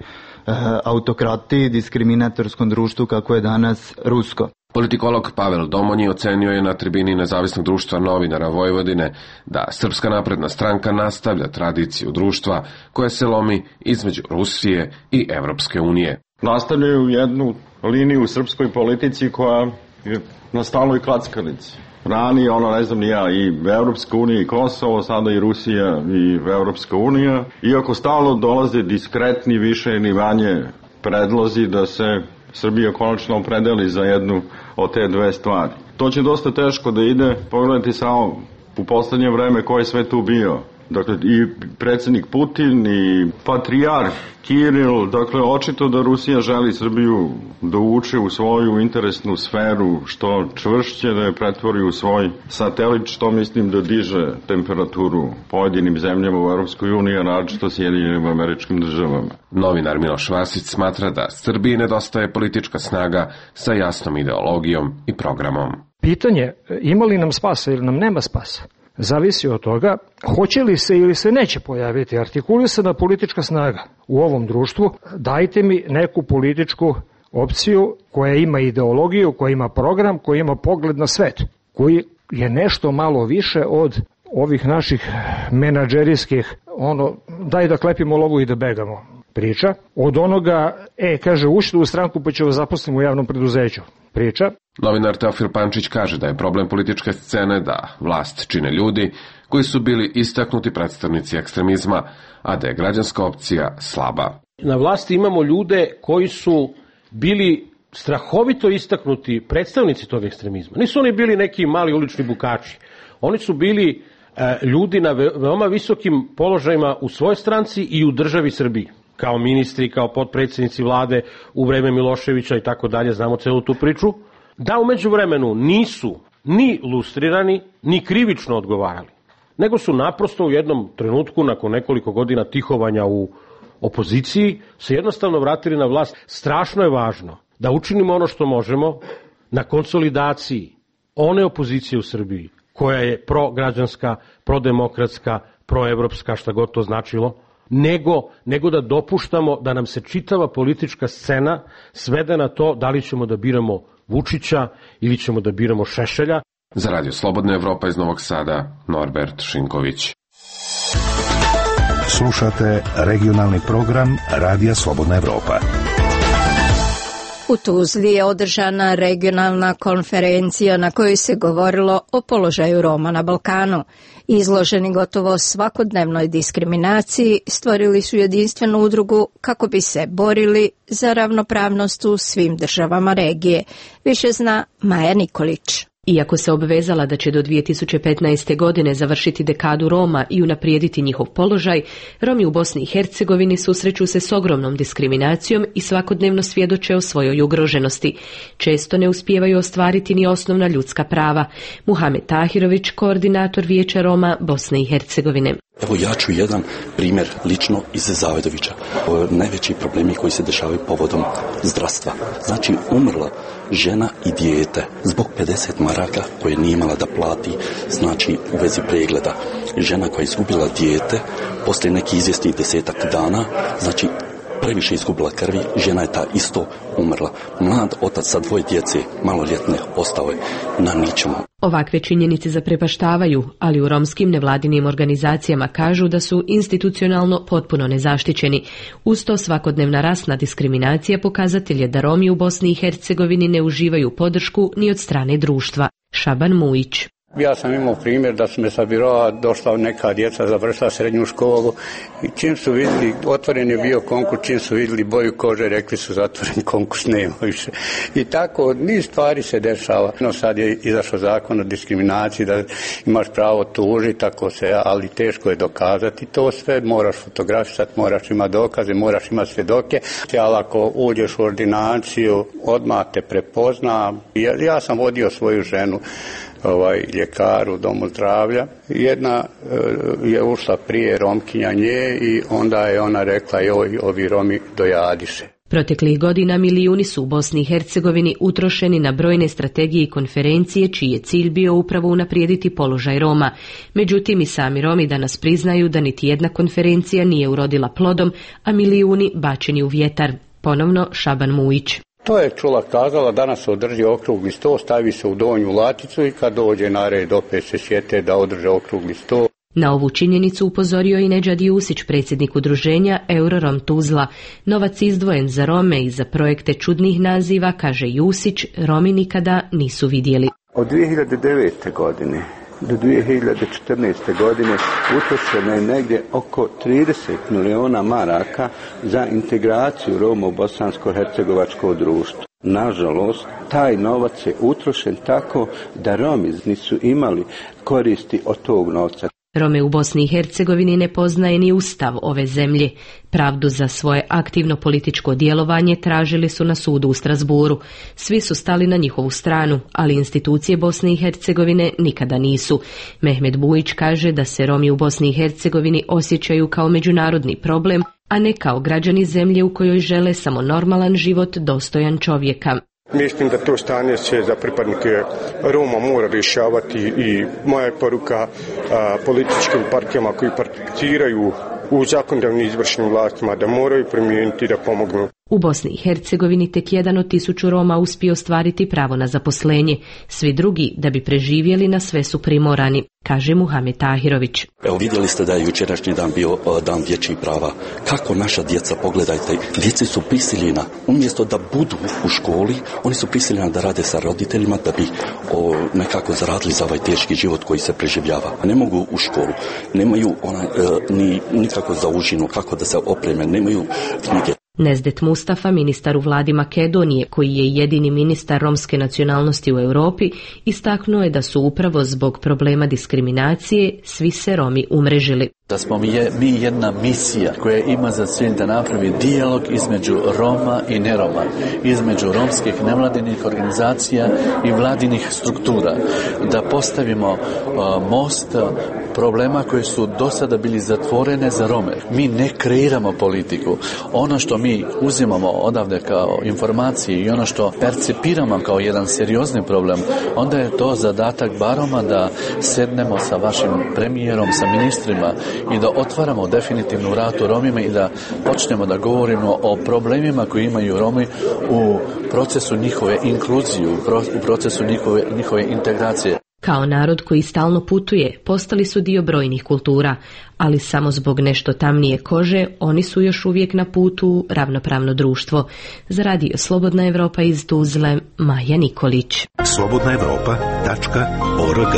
autokrati, diskriminatorskom društvu kako je danas rusko. Politikolog Pavel Domonji ocenio je na tribini Nezavisnog društva novinara Vojvodine da Srpska napredna stranka nastavlja tradiciju društva koja se lomi između Rusije i Evropske unije. Nastavljaju jednu liniju u srpskoj politici koja je na stalnoj klackalici. Ranije, ono ne znam ni ja, i Evropska unija i Kosovo, sada i Rusija i Evropska unija. Iako stalno dolaze diskretni više ni manje predlozi da se Srbija konačno opredeli za jednu od te dve stvari. To će dosta teško da ide, pogledajte samo u poslednje vreme ko je sve tu bio. Dakle, i predsjednik Putin i patrijarh Kiril, dakle, očito da Rusija želi Srbiju da uče u svoju interesnu sferu, što čvršće da je pretvori u svoj satelit, što mislim da diže temperaturu pojedinim zemljama u Evropskoj uniji, a naročito Sjedinjenim Američkim Državama. Novinar Miloš Vasić smatra da Srbiji nedostaje politička snaga sa jasnom ideologijom i programom. Pitanje, ima li nam spasa ili nam nema spasa, zavisi od toga hoće li se ili se neće pojaviti artikulisana politička snaga u ovom društvu. Dajte mi neku političku opciju koja ima ideologiju, koja ima program, koja ima pogled na svet, koji je nešto malo više od ovih naših menadžerijskih, ono, daj da klepimo lovu i da begamo priča, od onoga, e, kaže, ušli u stranku pa će vas zaposliti u javnom preduzeću priča. Novinar Teofil Pančić kaže da je problem političke scene da vlast čine ljudi koji su bili istaknuti predstavnici ekstremizma, a da je građanska opcija slaba. Na vlasti imamo ljude koji su bili strahovito istaknuti predstavnici tog ekstremizma. Nisu oni bili neki mali ulični bukači. Oni su bili e, ljudi na veoma visokim položajima u svojoj stranci i u državi Srbiji. Kao ministri, kao potpredsjednici vlade u vreme Miloševića i tako dalje, znamo celu tu priču. da u međuvremenu nisu ni lustrirani, ni krivično odgovarali, nego su naprosto u jednom trenutku, nakon nekoliko godina tihovanja u opoziciji, se jednostavno vratili na vlast. Strašno je važno da učinimo ono što možemo na konsolidaciji one opozicije u Srbiji, koja je prograđanska, prodemokratska, proevropska, šta god to značilo, nego, nego da dopuštamo da nam se čitava politička scena svede na to da li ćemo da biramo Vučića ili ćemo da biramo Šešelja. Za Radio Slobodna Evropa iz Novog Sada, Norbert Šinković. Slušate regionalni program Radija Slobodna Evropa. U Tuzli je održana regionalna konferencija na kojoj se govorilo o položaju Roma na Balkanu. Izloženi gotovo svakodnevnoj diskriminaciji, stvorili su jedinstvenu udrugu kako bi se borili za ravnopravnost u svim državama regije. Više zna Maja Nikolić. Iako se obvezala da će do dvije tisuće petnaeste. godine završiti dekadu Roma i unaprijediti njihov položaj, Romi u Bosni i Hercegovini susreću se s ogromnom diskriminacijom i svakodnevno svjedoče o svojoj ugroženosti. Često ne uspijevaju ostvariti ni osnovna ljudska prava. Muhamed Tahirović, koordinator Vijeća Roma Bosne i Hercegovine. Evo ja ću jedan primjer lično iz Zavedovića. Najveći problemi koji se dešavaju povodom zdravstva. Znači umrla žena i dijete zbog pedeset maraka koje nije imala da plati, znači u vezi pregleda. Žena koja je izgubila dijete poslije neki izvjesnih desetak dana, znači previše izgubila krvi, žena je ta isto umrla. Mlad otac sa dvoje djece, maloljetne, ostao je na ničemu. Ovakve činjenice zaprepaštavaju, ali u romskim nevladinim organizacijama kažu da su institucionalno potpuno nezaštićeni. Uz to svakodnevna rasna diskriminacija pokazatelj je da Romi u Bosni i Hercegovini ne uživaju podršku ni od strane društva. Šaban Mujić. Ja sam imao primjer da su me sa biroa došla neka djeca, završila srednju školu i čim su vidjeli, otvoren je bio konkurs, čim su vidjeli boju kože, rekli su zatvoren konkurs, nema više. I tako niz stvari se dešava. No, sad je izašao zakon o diskriminaciji da imaš pravo tužiti, tako se, ali teško je dokazati to sve, moraš fotografisati, moraš imati dokaze, moraš imati svjedoke, ali ako uđeš u ordinaciju, odmah te prepozna. Ja, ja sam vodio svoju ženu ovaj ljekaru u domu zdravlja. Jedna e, je ušla prije Romkinja nje i onda je ona rekla joj, ovi Romi dojadiše. Proteklih godina milijuni su u Bosni i Hercegovini utrošeni na brojne strategije i konferencije čiji je cilj bio upravo unaprijediti položaj Roma. Međutim, i sami Romi danas priznaju da niti jedna konferencija nije urodila plodom, a milijuni bačeni u vjetar. Ponovno Šaban Mujić. To je čula kazala, danas se održi okrugli sto, stavi se u donju laticu i kad dođe na red opet se sjete da održe okrugli sto. Na ovu činjenicu upozorio i Nedžad Jusić, predsjednik udruženja Eurorom Tuzla. Novac izdvojen za Rome i za projekte čudnih naziva, kaže Jusić, Romi nikada nisu vidjeli. Od dvije hiljade devete. godine do dvije hiljade četrnaeste. godine utrošeno je negdje oko trideset miliona maraka za integraciju Roma u bosansko-hercegovačko društvo. Nažalost, taj novac je utrošen tako da Romi nisu imali koristi od tog novca. Rome u Bosni i Hercegovini ne poznaje ni ustav ove zemlje. Pravdu za svoje aktivno političko djelovanje tražili su na sudu u Strasburu. Svi su stali na njihovu stranu, ali institucije Bosne i Hercegovine nikada nisu. Mehmed Bujić kaže da se Romi u Bosni i Hercegovini osjećaju kao međunarodni problem, a ne kao građani zemlje u kojoj žele samo normalan život dostojan čovjeka. Mislim da to stanje se za pripadnike Roma mora rješavati i moja poruka a, političkim partijama koji participiraju u zakonodavnim izvršnim vlastima da moraju promijeniti da pomognu. U Bosni i Hercegovini tek jedan od tisuću Roma uspio ostvariti pravo na zaposlenje. Svi drugi, da bi preživjeli, na sve su primorani, kaže Muhamed Tahirović. Evo vidjeli ste da je jučerašnji dan bio dan dječjih prava. Kako naša djeca, pogledajte, djeci su prisiljena, umjesto da budu u školi, oni su prisiljeni da rade sa roditeljima da bi o, nekako zaradili za ovaj teški život koji se preživljava. A ne mogu u školu, nemaju ona, e, ni nikako za užinu, kako da se opreme, nemaju knjige. Nezdet Mustafa, ministar u vladi Makedonije, koji je jedini ministar romske nacionalnosti u Europi, istaknuo je da su upravo zbog problema diskriminacije svi se Romi umrežili. Da smo mi, je, mi jedna misija koja ima za cilj da napravi dijalog između Roma i neroma, između romskih nevladinih organizacija i vladinih struktura, da postavimo uh, most problema koji su do sada bili zatvorene za Rome. Mi ne kreiramo politiku. Ono što mi uzimamo odavde kao informacije i ono što percipiramo kao jedan seriozni problem, onda je to zadatak baroma da sednemo sa vašim premijerom, sa ministrima i da otvaramo definitivnu vratu Romima i da počnemo da govorimo o problemima koji imaju Romi u procesu njihove inkluzije, u procesu njihove, njihove integracije. Kao narod koji stalno putuje, postali su dio brojnih kultura, ali samo zbog nešto tamnije kože, oni su još uvijek na putu u ravnopravno društvo. Za radio Slobodna Evropa iz Tuzle, Maja Nikolić. slobodna evropa tačka org.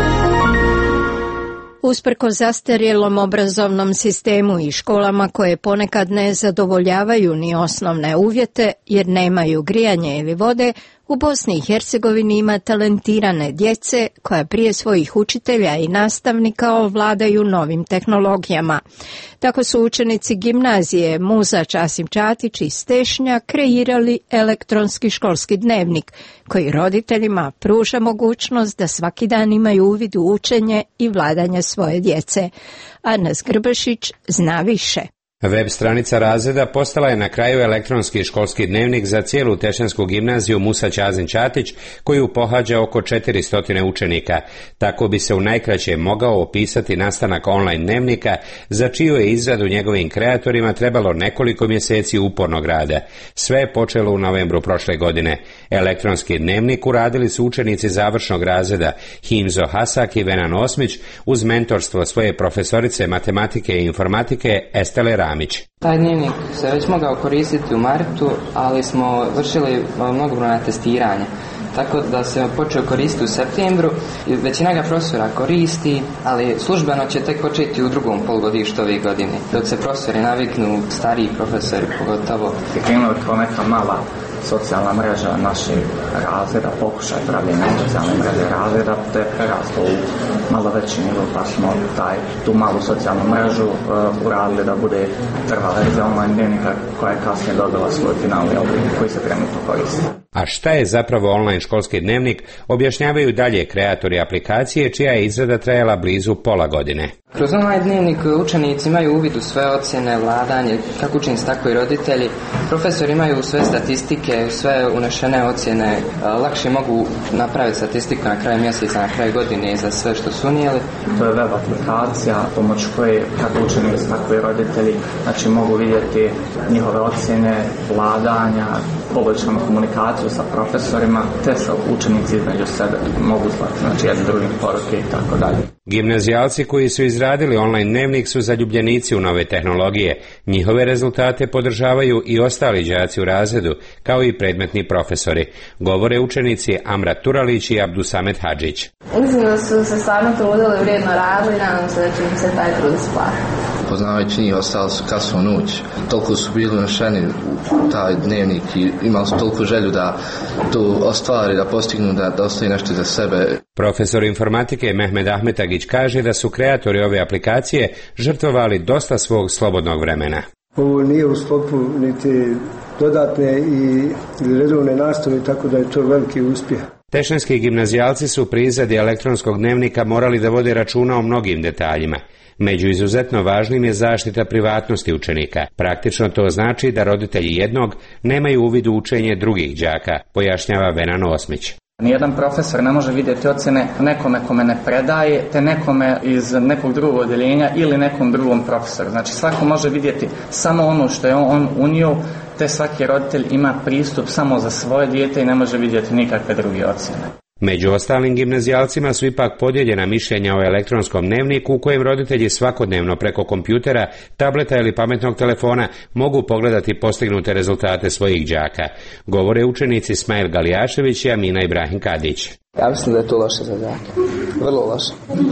Usprkos zastarjelom obrazovnom sistemu i školama koje ponekad ne zadovoljavaju ni osnovne uvjete jer nemaju grijanje ili vode, u Bosni i Hercegovini ima talentirane djece koja prije svojih učitelja i nastavnika ovladaju novim tehnologijama. Tako su učenici gimnazije Musa Časim Čatić i Stešnja kreirali elektronski školski dnevnik koji roditeljima pruža mogućnost da svaki dan imaju uvid u učenje i vladanje svoje djece. Anas Grbašić zna više. Web stranica razreda postala je na kraju elektronski školski dnevnik za cijelu Tešensku gimnaziju Musa Čazin Čatić, koju pohađa oko četiristo učenika. Tako bi se u najkraće mogao opisati nastanak online dnevnika, za čiju je izradu njegovim kreatorima trebalo nekoliko mjeseci upornog rada. Sve je počelo u novembru prošle godine. Elektronski dnevnik uradili su učenici završnog razreda Himzo Hasak i Venan Osmić uz mentorstvo svoje profesorice matematike i informatike Estele Ramić. Taj dnevnik se već mogao koristiti u martu, ali smo vršili mnogobrojna testiranja. Tako da se počeo koristiti u septembru, većina ga profesora koristi, ali službeno će tek početi u drugom polugodištu ove godine, dok se profesori naviknu, stariji profesori pogotovo. Krenuo je kao neka mala socijalna mreža našeg razreda, pokušaj pravljenja socijalne mreže razreda, to je preraslo u malo veći nivo, pa smo taj, tu malu socijalnu mrežu uh, uradili da bude prva verzija online dnevnika koja je kasnije dobila svoj finalni oblik koji se trenutno koristi. A šta je zapravo online školski dnevnik, objašnjavaju dalje kreatori aplikacije, čija je izrada trajala blizu pola godine. Kroz online dnevnik učenici imaju uvid u sve ocjene, vladanje, kako učenici, tako i roditelji. Profesori imaju sve statistike, sve unešene ocjene, lakše mogu napraviti statistiku na kraju mjeseca, na kraju godine za sve što su unijeli. To je web aplikacija pomoć koje kako učenici, tako i roditelji znači, mogu vidjeti njihove ocjene, vladanja, poboljšanu komunikaciju sa profesorima, te sa učenici između sebe mogu slati, znači jedni drugim poruke i tako dalje. Gimnazijalci koji su izradili online dnevnik su zaljubljenici u nove tehnologije. Njihove rezultate podržavaju i ostali đaci u razredu, kao i predmetni profesori. Govore učenici Amra Turalić i Abdusamet Hadžić. Mislim da su se stvarno trudili, vrijedno radili, nadam se da će im se taj trud isplatiti. Poznavajući njih, ostali su kasno noć. Toliko su bili unešeni u taj dnevnik i imali su toliko želju da to ostvari, da postignu, da, da ostaje nešto za sebe. Profesor informatike Mehmed Ahmetagić kaže da su kreatori ove aplikacije žrtvovali dosta svog slobodnog vremena. Ovo nije u sklopu niti dodatne i redovne nastave, tako da je to veliki uspjeh. Tešenski gimnazijalci su pri izradi elektronskog dnevnika morali da vode računa o mnogim detaljima. Među izuzetno važnim je zaštita privatnosti učenika. Praktično to znači da roditelji jednog nemaju uvid u učenje drugih đaka, pojašnjava Venan Osmić. Nijedan profesor ne može vidjeti ocjene nekome kome ne predaje, te nekome iz nekog drugog odjeljenja ili nekom drugom profesoru. Znači svako može vidjeti samo ono što je on unio, te svaki roditelj ima pristup samo za svoje dijete i ne može vidjeti nikakve druge ocjene. Među ostalim gimnazijalcima su ipak podijeljena mišljenja o elektronskom dnevniku u kojem roditelji svakodnevno preko kompjutera, tableta ili pametnog telefona mogu pogledati postignute rezultate svojih đaka. Govore učenici Smail Galijašević i Amina Ibrahim Kadić. Ja mislim da je to loše za đake. Vrlo loše.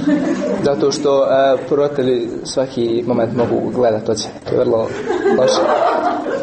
Zato što e, roditelji svaki moment mogu gledati ocjene. To je vrlo loše.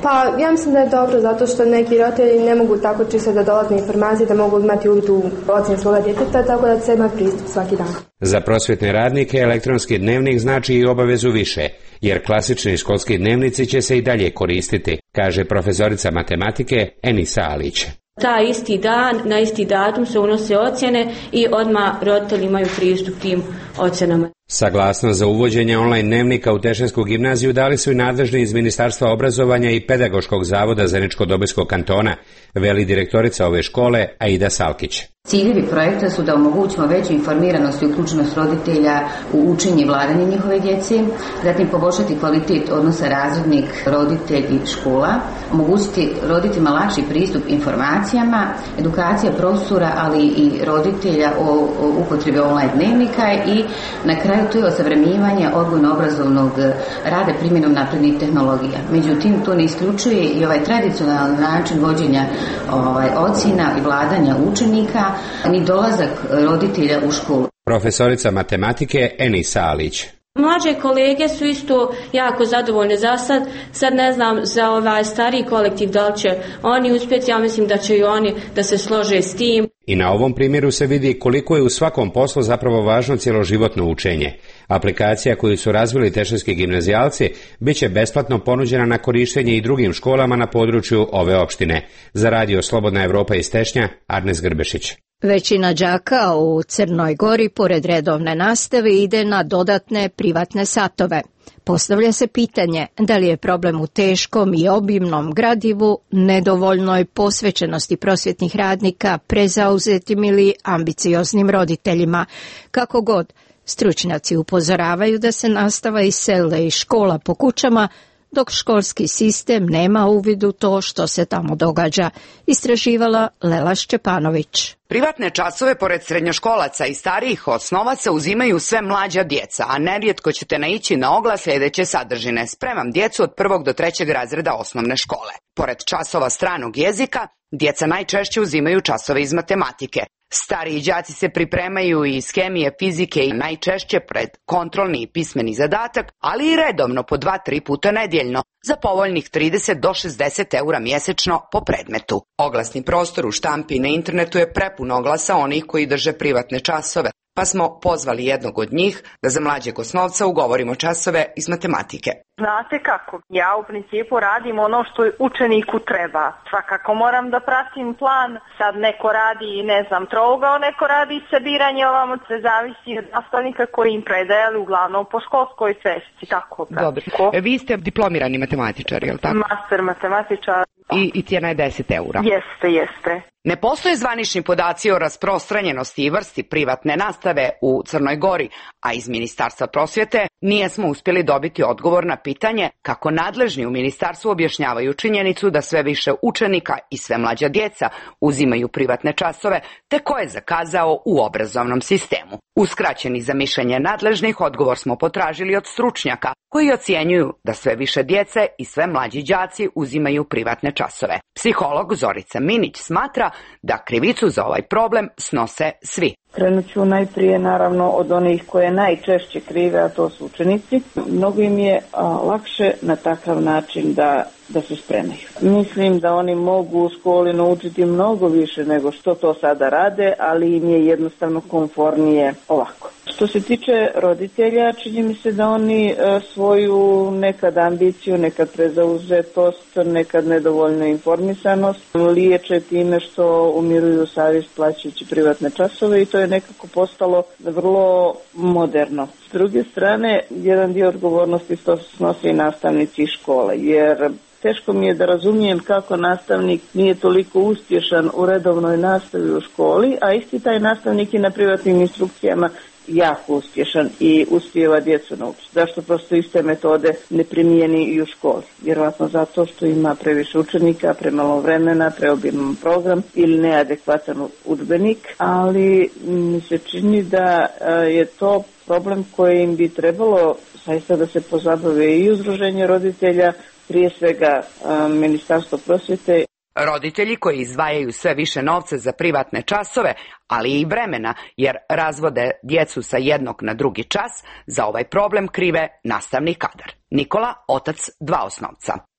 Pa ja mislim da je dobro zato što neki roditelji ne mogu tako čisto da dolaze informacije da mogu imati uvid u ocjenu svoga djeteta, tako da se ima pristup svaki dan. Za prosvjetne radnike elektronski dnevnik znači i obavezu više, jer klasični školski dnevnici će se i dalje koristiti, kaže profesorica matematike Enisa Alić. Taj isti dan, na isti datum se unose ocjene i odmah roditelji imaju pristup tim ocjenama. Saglasnost za uvođenje online dnevnika u Tešensku gimnaziju dali su i nadležni iz Ministarstva obrazovanja i Pedagoškog zavoda Zeničko-Dobojskog kantona, veli direktorica ove škole Aida Salkić. Ciljevi projekta su da omogućimo veću informiranost i uključenost roditelja u učenje i vladanje njihove djece, zatim poboljšati kvalitet odnosa razrednik, roditelj i škola, omogućiti roditeljima lakši pristup informacijama, edukacija profesora, ali i roditelja o, o upotrebi online dnevnika i na kraju to je osavremenjivanje odgojno-obrazovnog rada primjenom naprednih tehnologija. Međutim, to ne isključuje i ovaj tradicionalni način vođenja ovaj, ocjena i vladanja učenika, ni dolazak roditelja u školu. Profesorica matematike Enisa Alić. Mlađe kolege su isto jako zadovoljne za sad. Sad ne znam za ovaj stariji kolektiv da li će oni uspjeti, ja mislim da će i oni da se slože s tim. I na ovom primjeru se vidi koliko je u svakom poslu zapravo važno cjeloživotno učenje. Aplikacija koju su razvili tešenski gimnazijalci bit će besplatno ponuđena na korištenje i drugim školama na području ove opštine. Za radio Slobodna Evropa iz Tešnja, Arnes Grbešić. Većina đaka u Crnoj Gori pored redovne nastave ide na dodatne privatne satove. Postavlja se pitanje da li je problem u teškom i obimnom gradivu, nedovoljnoj posvećenosti prosvjetnih radnika, prezauzetim ili ambicioznim roditeljima. Kako god, stručnjaci upozoravaju da se nastava iz sela i škola po kućama, dok školski sistem nema uvid u to što se tamo događa, istraživala Lela Šćepanović. Privatne časove pored srednjoškolaca i starijih osnovaca uzimaju sve mlađa djeca, a nerijetko ćete naići na oglas sljedeće sadržine: spremam djecu od prvog do trećeg razreda osnovne škole. Pored časova stranog jezika, djeca najčešće uzimaju časove iz matematike. Stariji đaci se pripremaju i iz hemije, fizike i najčešće pred kontrolni i pismeni zadatak, ali i redovno po dva, tri puta nedjeljno, za povoljnih trideset do šezdeset eura mjesečno po predmetu. Oglasni prostor u štampi i na internetu je prepun oglasa onih koji drže privatne časove, pa smo pozvali jednog od njih da za mlađeg osnovca ugovorimo časove iz matematike. Znate kako, ja u principu radim ono što učeniku treba. Svakako moram da pratim plan, sad neko radi, ne znam, trougao, neko radi sabiranje, ovamo se zavisi od nastavnika koji im predaje, ali uglavnom po školskoj cesti, tako. Dobro, vi ste diplomirani matematičar, je li tako? Master matematičar. I, i cijena je deset eura. Jeste, jeste. Ne postoje zvanični podaci o rasprostranjenosti i vrsti privatne nastave u Crnoj Gori, a iz Ministarstva prosvjete nismo uspjeli dobiti odgovor na pitanje kako nadležni u ministarstvu objašnjavaju činjenicu da sve više učenika i sve mlađa djeca uzimaju privatne časove, te ko je zakazao u obrazovnom sistemu. Uskraćeni za mišljenje nadležnih, odgovor smo potražili od stručnjaka koji ocjenjuju da sve više djece i sve mlađi đaci uzimaju privatne časove. Psiholog Zorica Minić smatra da krivicu za ovaj problem snose svi. Krenut ću najprije naravno od onih koje najčešće krive, a to su učenici. Mnogo im je a, lakše na takav način da, da se spremaju. Mislim da oni mogu u školi naučiti mnogo više nego što to sada rade, ali im je jednostavno komfornije ovako. Što se tiče roditelja, čini mi se da oni e, svoju nekad ambiciju, nekad prezauzetost, nekad nedovoljnu informisanost liječe time što umiruju savjest plaćajući privatne časove i to je nekako postalo vrlo moderno. S druge strane, jedan dio odgovornosti to snosi i nastavnici iz škole, jer teško mi je da razumijem kako nastavnik nije toliko uspješan u redovnoj nastavi u školi, a isti taj nastavnik i na privatnim instrukcijama jako uspješan i uspijeva djecu naučiti. Zašto prosto iste metode ne primijeni i u školi? Vjerojatno zato što ima previše učenika, premalo vremena, preobiman program ili neadekvatan udžbenik, ali mi se čini da je to problem kojim bi trebalo zaista da se pozabave i udruženje roditelja, prije svega Ministarstvo prosvjete. Roditelji koji izdvajaju sve više novca za privatne časove, ali i vremena, jer razvode djecu sa jednog na drugi čas, za ovaj problem krive nastavni kadar. Nikola, otac dva osnovca.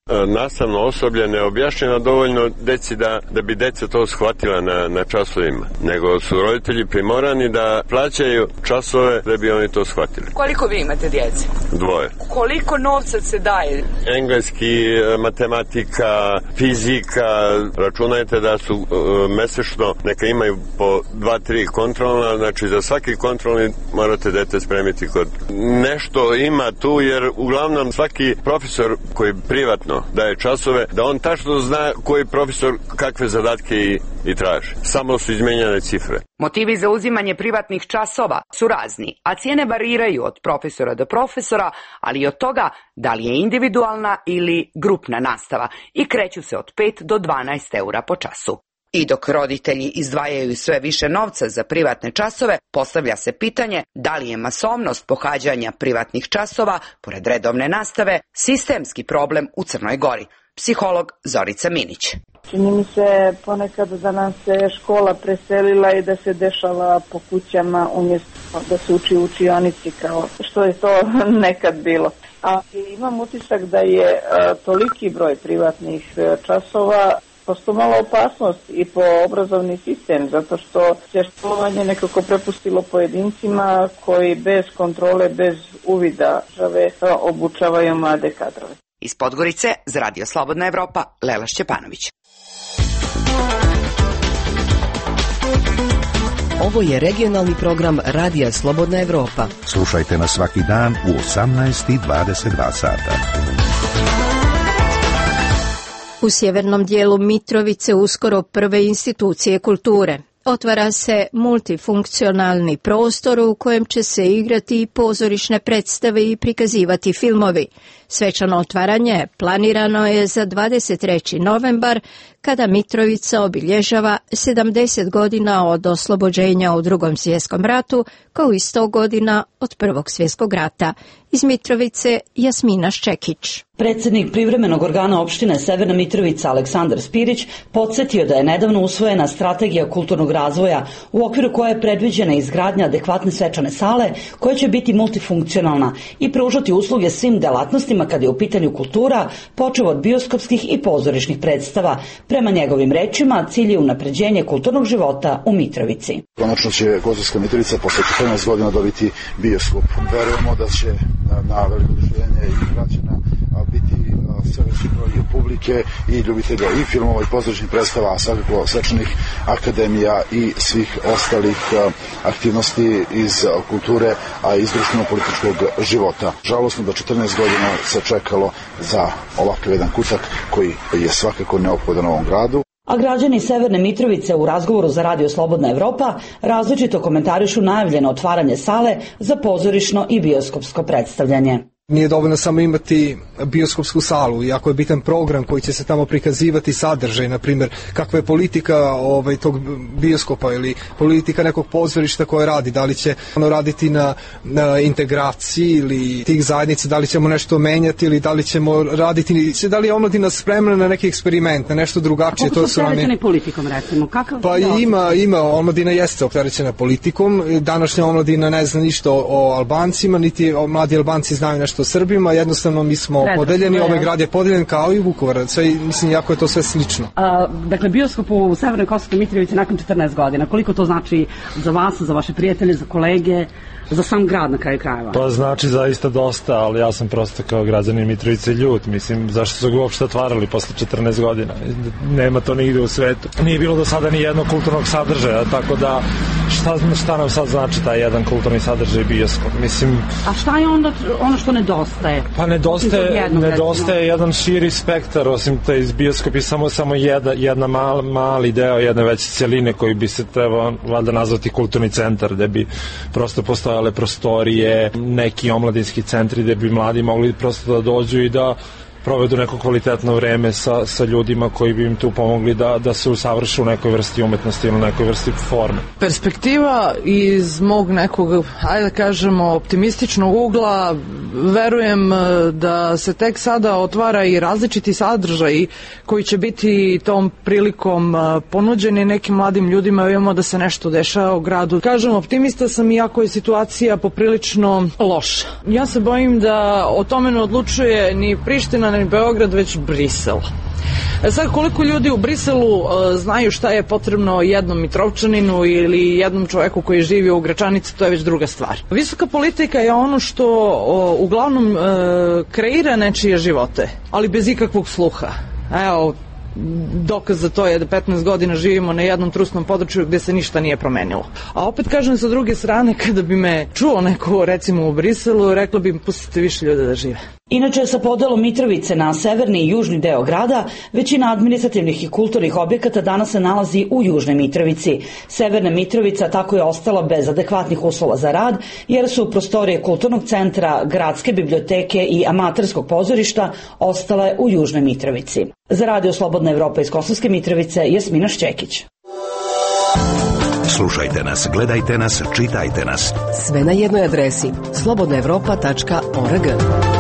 Nastavno osoblje ne objašnjava dovoljno deci da, da bi deca to shvatila na, na časovima, nego su roditelji primorani da plaćaju časove da bi oni to shvatili. Koliko vi imate djece? Dvoje. Koliko novca se daje? Engleski, matematika, fizika, računajte da su uh, mesečno, neka imaju po dva, tri kontrolna, znači za svaki kontrolni morate dete spremiti kod. Nešto ima tu, jer uglavnom svaki profesor koji privatno daje časove, da on tačno zna koji profesor kakve zadatke i, i traži. Samo su izmenjene cifre. Motivi za uzimanje privatnih časova su razni, a cijene variraju od profesora do profesora, ali i od toga da li je individualna ili grupna nastava i kreću se od pet do dvanaest eura po času. I dok roditelji izdvajaju sve više novca za privatne časove, postavlja se pitanje da li je masovnost pohađanja privatnih časova, pored redovne nastave, sistemski problem u Crnoj Gori. Psiholog Zorica Minić. Čini mi se ponekad da nam se škola preselila i da se dešava po kućama umjesto da se uči u učionici kao što je to nekad bilo. A imam utisak da je a, toliki broj privatnih a, časova posto malo opasnost i po obrazovni sistem, zato što se školovanje nekako prepustilo pojedincima koji bez kontrole, bez uvida države obučavaju mlade kadrove. Iz Podgorice za Radio Slobodna Evropa, Lela Šćepanović. Ovo je regionalni program Radija Slobodna Evropa. Slušajte nas svaki dan u osamnaest i dvadeset dva sata. U sjevernom dijelu Mitrovice uskoro prve institucije kulture. Otvara se multifunkcionalni prostor u kojem će se igrati i pozorišne predstave i prikazivati filmovi. Svečano otvaranje planirano je za dvadeset treći novembar, kada Mitrovica obilježava sedamdeset godina od oslobođenja u Drugom svjetskom ratu, kao i sto godina od Prvog svjetskog rata. Iz Mitrovice Jasmina Ščekić. Predsjednik privremenog organa opštine Severna Mitrovica Aleksandar Spirić podsjetio da je nedavno usvojena strategija kulturnog razvoja u okviru koje je predviđena izgradnja adekvatne svečane sale koja će biti multifunkcionalna i pružati usluge svim delatnostima kad je u pitanju kultura, počev od bioskopskih i pozorišnih predstava. Prema njegovim rečima, cilj je unapređenje kulturnog života u Mitrovici. Konačno će Kozarska Mitrovica posle četrnaest godina dobiti bioskop. Verujemo da će na veliko oduševljenje i građana biti sve veći broj publike i ljubitelja i filmova i pozorišnih predstava, a svakako svečanih akademija i svih ostalih aktivnosti iz kulture, a i iz društveno-političkog života. Žalosno da četrnaest godina se čekalo za ovakav jedan kutak koji je svakako neophodan u ovom gradu. A građani Severne Mitrovice u razgovoru za Radio Slobodna Evropa različito komentarišu najavljeno otvaranje sale za pozorišno i bioskopsko predstavljanje. Nije dovoljno samo imati bioskopsku salu, iako je bitan program koji će se tamo prikazivati sadržaj, na primjer kakva je politika ovaj, tog bioskopa ili politika nekog pozorišta koje radi, da li će ono raditi na, na integraciji ili tih zajednica, da li ćemo nešto menjati ili da li ćemo raditi, da li je omladina spremna na neki eksperiment, na nešto drugačije. Koliko su opterećeni politikom, recimo? Kakav pa ima, ima, omladina jeste opterećena politikom, današnja omladina ne zna ništa o, o Albancima, niti o mladi Albanci znaju nešto o Srbima, jednostavno mi smo Redno, podeljeni, ovaj grad je podeljen kao i Vukovar, sve, mislim, jako je to sve slično. A, dakle, bioskop u Severnoj Kosovskoj Mitrovici nakon četrnaest godina, koliko to znači za vas, za vaše prijatelje, za kolege, za sam grad na kraju krajeva? Pa znači zaista dosta, ali ja sam prosto kao građanin Mitrovice ljut, mislim, zašto su ga uopšte otvarali posle četrnaest godina, nema to nigde u svetu. Nije bilo do sada ni jednog kulturnog sadržaja, tako da šta, šta nam sad znači taj jedan kulturni sadržaj bioskop, mislim... A šta je onda ono što nedostaje? Pa nedostaje, nedostaje jedan širi spektar, osim taj bioskop je samo, samo jedna, jedna mal, mali deo jedne veće cjeline koji bi se trebao valjda nazvati kulturni centar, gde bi prosto postojale prostorije, neki omladinski centri gde bi mladi mogli prosto da dođu i da provedu neko kvalitetno vreme sa, sa ljudima koji bi im tu pomogli da, da se usavršu u nekoj vrsti umetnosti ili nekoj vrsti forme. Perspektiva iz mog nekog, ajde da kažemo, optimističnog ugla, verujem da se tek sada otvara i različiti sadržaji koji će biti tom prilikom ponuđeni nekim mladim ljudima, vidimo da se nešto dešava u gradu. Kažem, optimista sam iako je situacija poprilično loša. Ja se bojim da o tome ne odlučuje ni Priština, ni Beograd, već Brisel. E sad, koliko ljudi u Briselu e, znaju šta je potrebno jednom Mitrovčaninu ili jednom čoveku koji živi u Gračanici, to je već druga stvar. Visoka politika je ono što o, uglavnom e, kreira nečije živote, ali bez ikakvog sluha. Evo, dokaz za to je da petnaest godina živimo na jednom trusnom području gde se ništa nije promenilo. A opet kažem, sa druge strane, kada bi me čuo neko, recimo u Briselu, rekla bi, pustite više ljude da žive. Inače, sa podelom Mitrovice na severni i južni deo grada, većina administrativnih i kulturnih objekata danas se nalazi u južnoj Mitrovici. Severna Mitrovica tako je ostala bez adekvatnih uslova za rad, jer su prostorije kulturnog centra, gradske biblioteke i amaterskog pozorišta ostale u južnoj Mitrovici. Za Radio Slobodna Evropa iz Kosovske Mitrovice, Jasmina Šćekić. Slušajte nas, gledajte nas, čitajte nas. Sve na jednoj adresi slobodna evropa tačka org.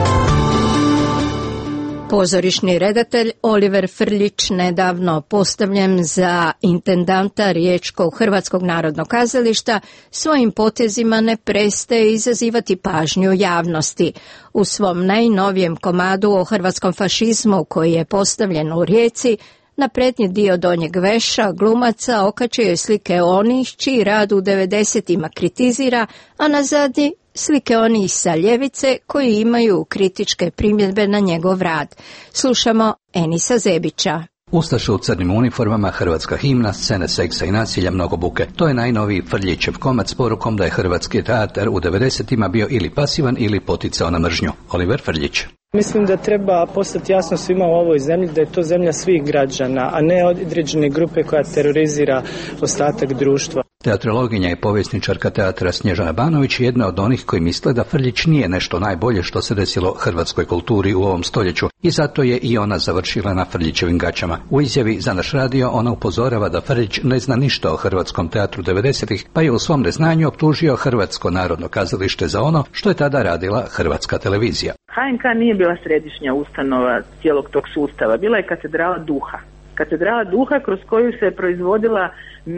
Pozorišni redatelj Oliver Frljić, nedavno postavljen za intendanta Riječkog Hrvatskog narodnog kazališta, svojim potezima ne prestaje izazivati pažnju javnosti. U svom najnovijem komadu o hrvatskom fašizmu, koji je postavljen u Rijeci, na prednji dio donjeg veša glumaca okačio je slike onih čiji rad u devedesetima kritizira, a na zadnji slike onih sa ljevice koji imaju kritičke primjedbe na njegov rad. Slušamo Enisa Zebića. Ustaše u crnim uniformama, hrvatska himna, scene seksa i nasilja, mnogo buke. To je najnoviji Frljićev komad s porukom da je hrvatski teatar u devedesetima bio ili pasivan ili poticao na mržnju. Oliver Frljić. Mislim da treba postati jasno svima u ovoj zemlji da je to zemlja svih građana, a ne određene grupe koja terorizira ostatak društva. Teatrologinja i povjesničarka teatra Snježana Banović je jedna od onih koji misle da Frljić nije nešto najbolje što se desilo hrvatskoj kulturi u ovom stoljeću i zato je i ona završila na Frljićevim gaćama. U izjavi za naš radio ona upozorava da Frljić ne zna ništa o hrvatskom teatru devedesetih, pa je u svom neznanju optužio Hrvatsko narodno kazalište za ono što je tada radila Hrvatska televizija. H N K nije bila središnja ustanova cijelog tog sustava, bila je katedrala duha. Katedrala duha kroz koju se proizvodila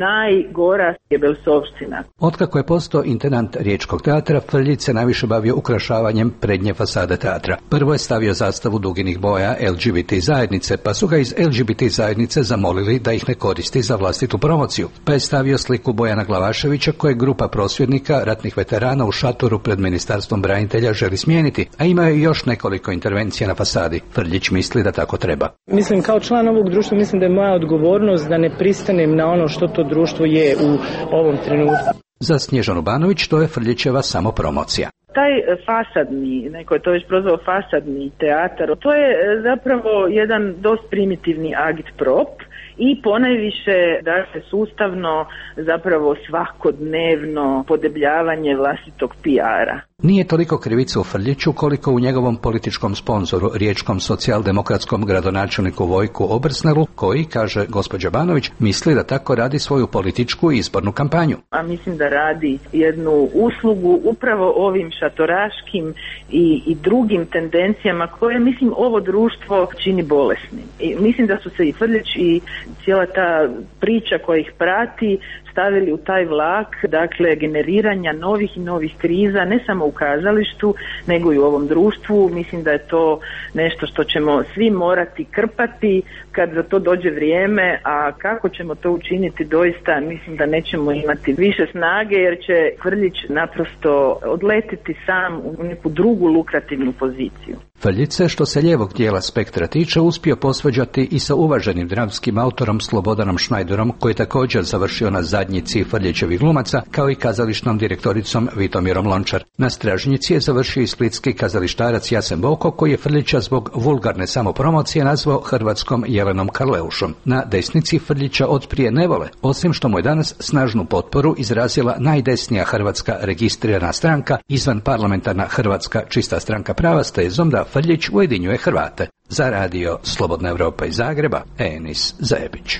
najgora jebelsovština. Otkako je postao intendant Riječkog teatra, Frljić se najviše bavio ukrašavanjem prednje fasade teatra. Prvo je stavio zastavu duginih boja L G B T zajednice, pa su ga iz L G B T zajednice zamolili da ih ne koristi za vlastitu promociju. Pa je stavio sliku Bojana Glavaševića koje grupa prosvjednika ratnih veterana u šatoru pred Ministarstvom branitelja želi smijeniti, a imao je još nekoliko intervencija na fasadi. Frljić misli da tako treba. Mislim, kao član ovog društva, mislim da je moja odgovornost da ne pristanem na ono što to društvo je u ovom trenutku. Za Snježanu Banović to je Frljićeva samopromocija. Taj fasadni, neko je to već prozvao fasadni teatar, to je zapravo jedan dost primitivni agitprop i ponajviše da se sustavno, zapravo svakodnevno podebljavanje vlastitog P R-a. Nije toliko krivica u Frljiću koliko u njegovom političkom sponzoru, riječkom socijaldemokratskom gradonačelniku Vojku Obrsnelu, koji, kaže gospođa Banović, misli da tako radi svoju političku i izbornu kampanju. A mislim da radi jednu uslugu upravo ovim šatoraškim i, i drugim tendencijama koje, mislim, ovo društvo čini bolesnim. I mislim da su se i Frljić i cijela ta priča koja ih prati stavili u taj vlak, dakle, generiranja novih i novih kriza, ne samo u kazalištu, nego i u ovom društvu. Mislim da je to nešto što ćemo svi morati krpati kad za to dođe vrijeme, a kako ćemo to učiniti doista, mislim da nećemo imati više snage, jer će Frljić naprosto odletiti sam u neku drugu lukrativnu poziciju. Frljić se, što se lijevog dijela spektra tiče, uspio posvađati i sa uvaženim dramskim autorom Slobodanom Šnajderom, koji je također završio na zadnjici Frljićevih glumaca, kao i kazališnom direktoricom Vitomirom Lončar. Na stražnjici je završio i splitski kazalištarac Jasen Boko, koji je Frljića zbog vulgarne samopromocije nazvao hrvatskom Jelenom Karleušom. Na desnici Frljića otprije ne vole, osim što mu je danas snažnu potporu izrazila najdesnija hrvatska registrirana stranka, izvan parlamentarna Hrvatska čista stranka prava, s tezom da Frljić ujedinjuje Hrvate. Za radio Slobodna Evropa iz Zagreba, Enis Zebić.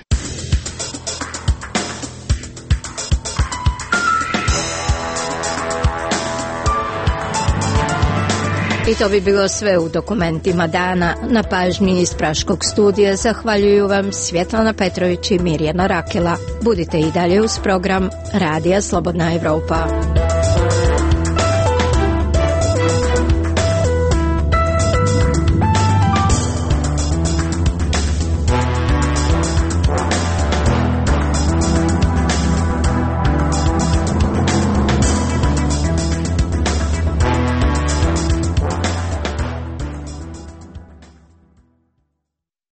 I to bi bilo sve u dokumentima dana. Na pažnji iz Praškog studija zahvaljuju vam Svjetlana Petrović i Mirjana Rakela. Budite i dalje uz program Radija Slobodna Evropa.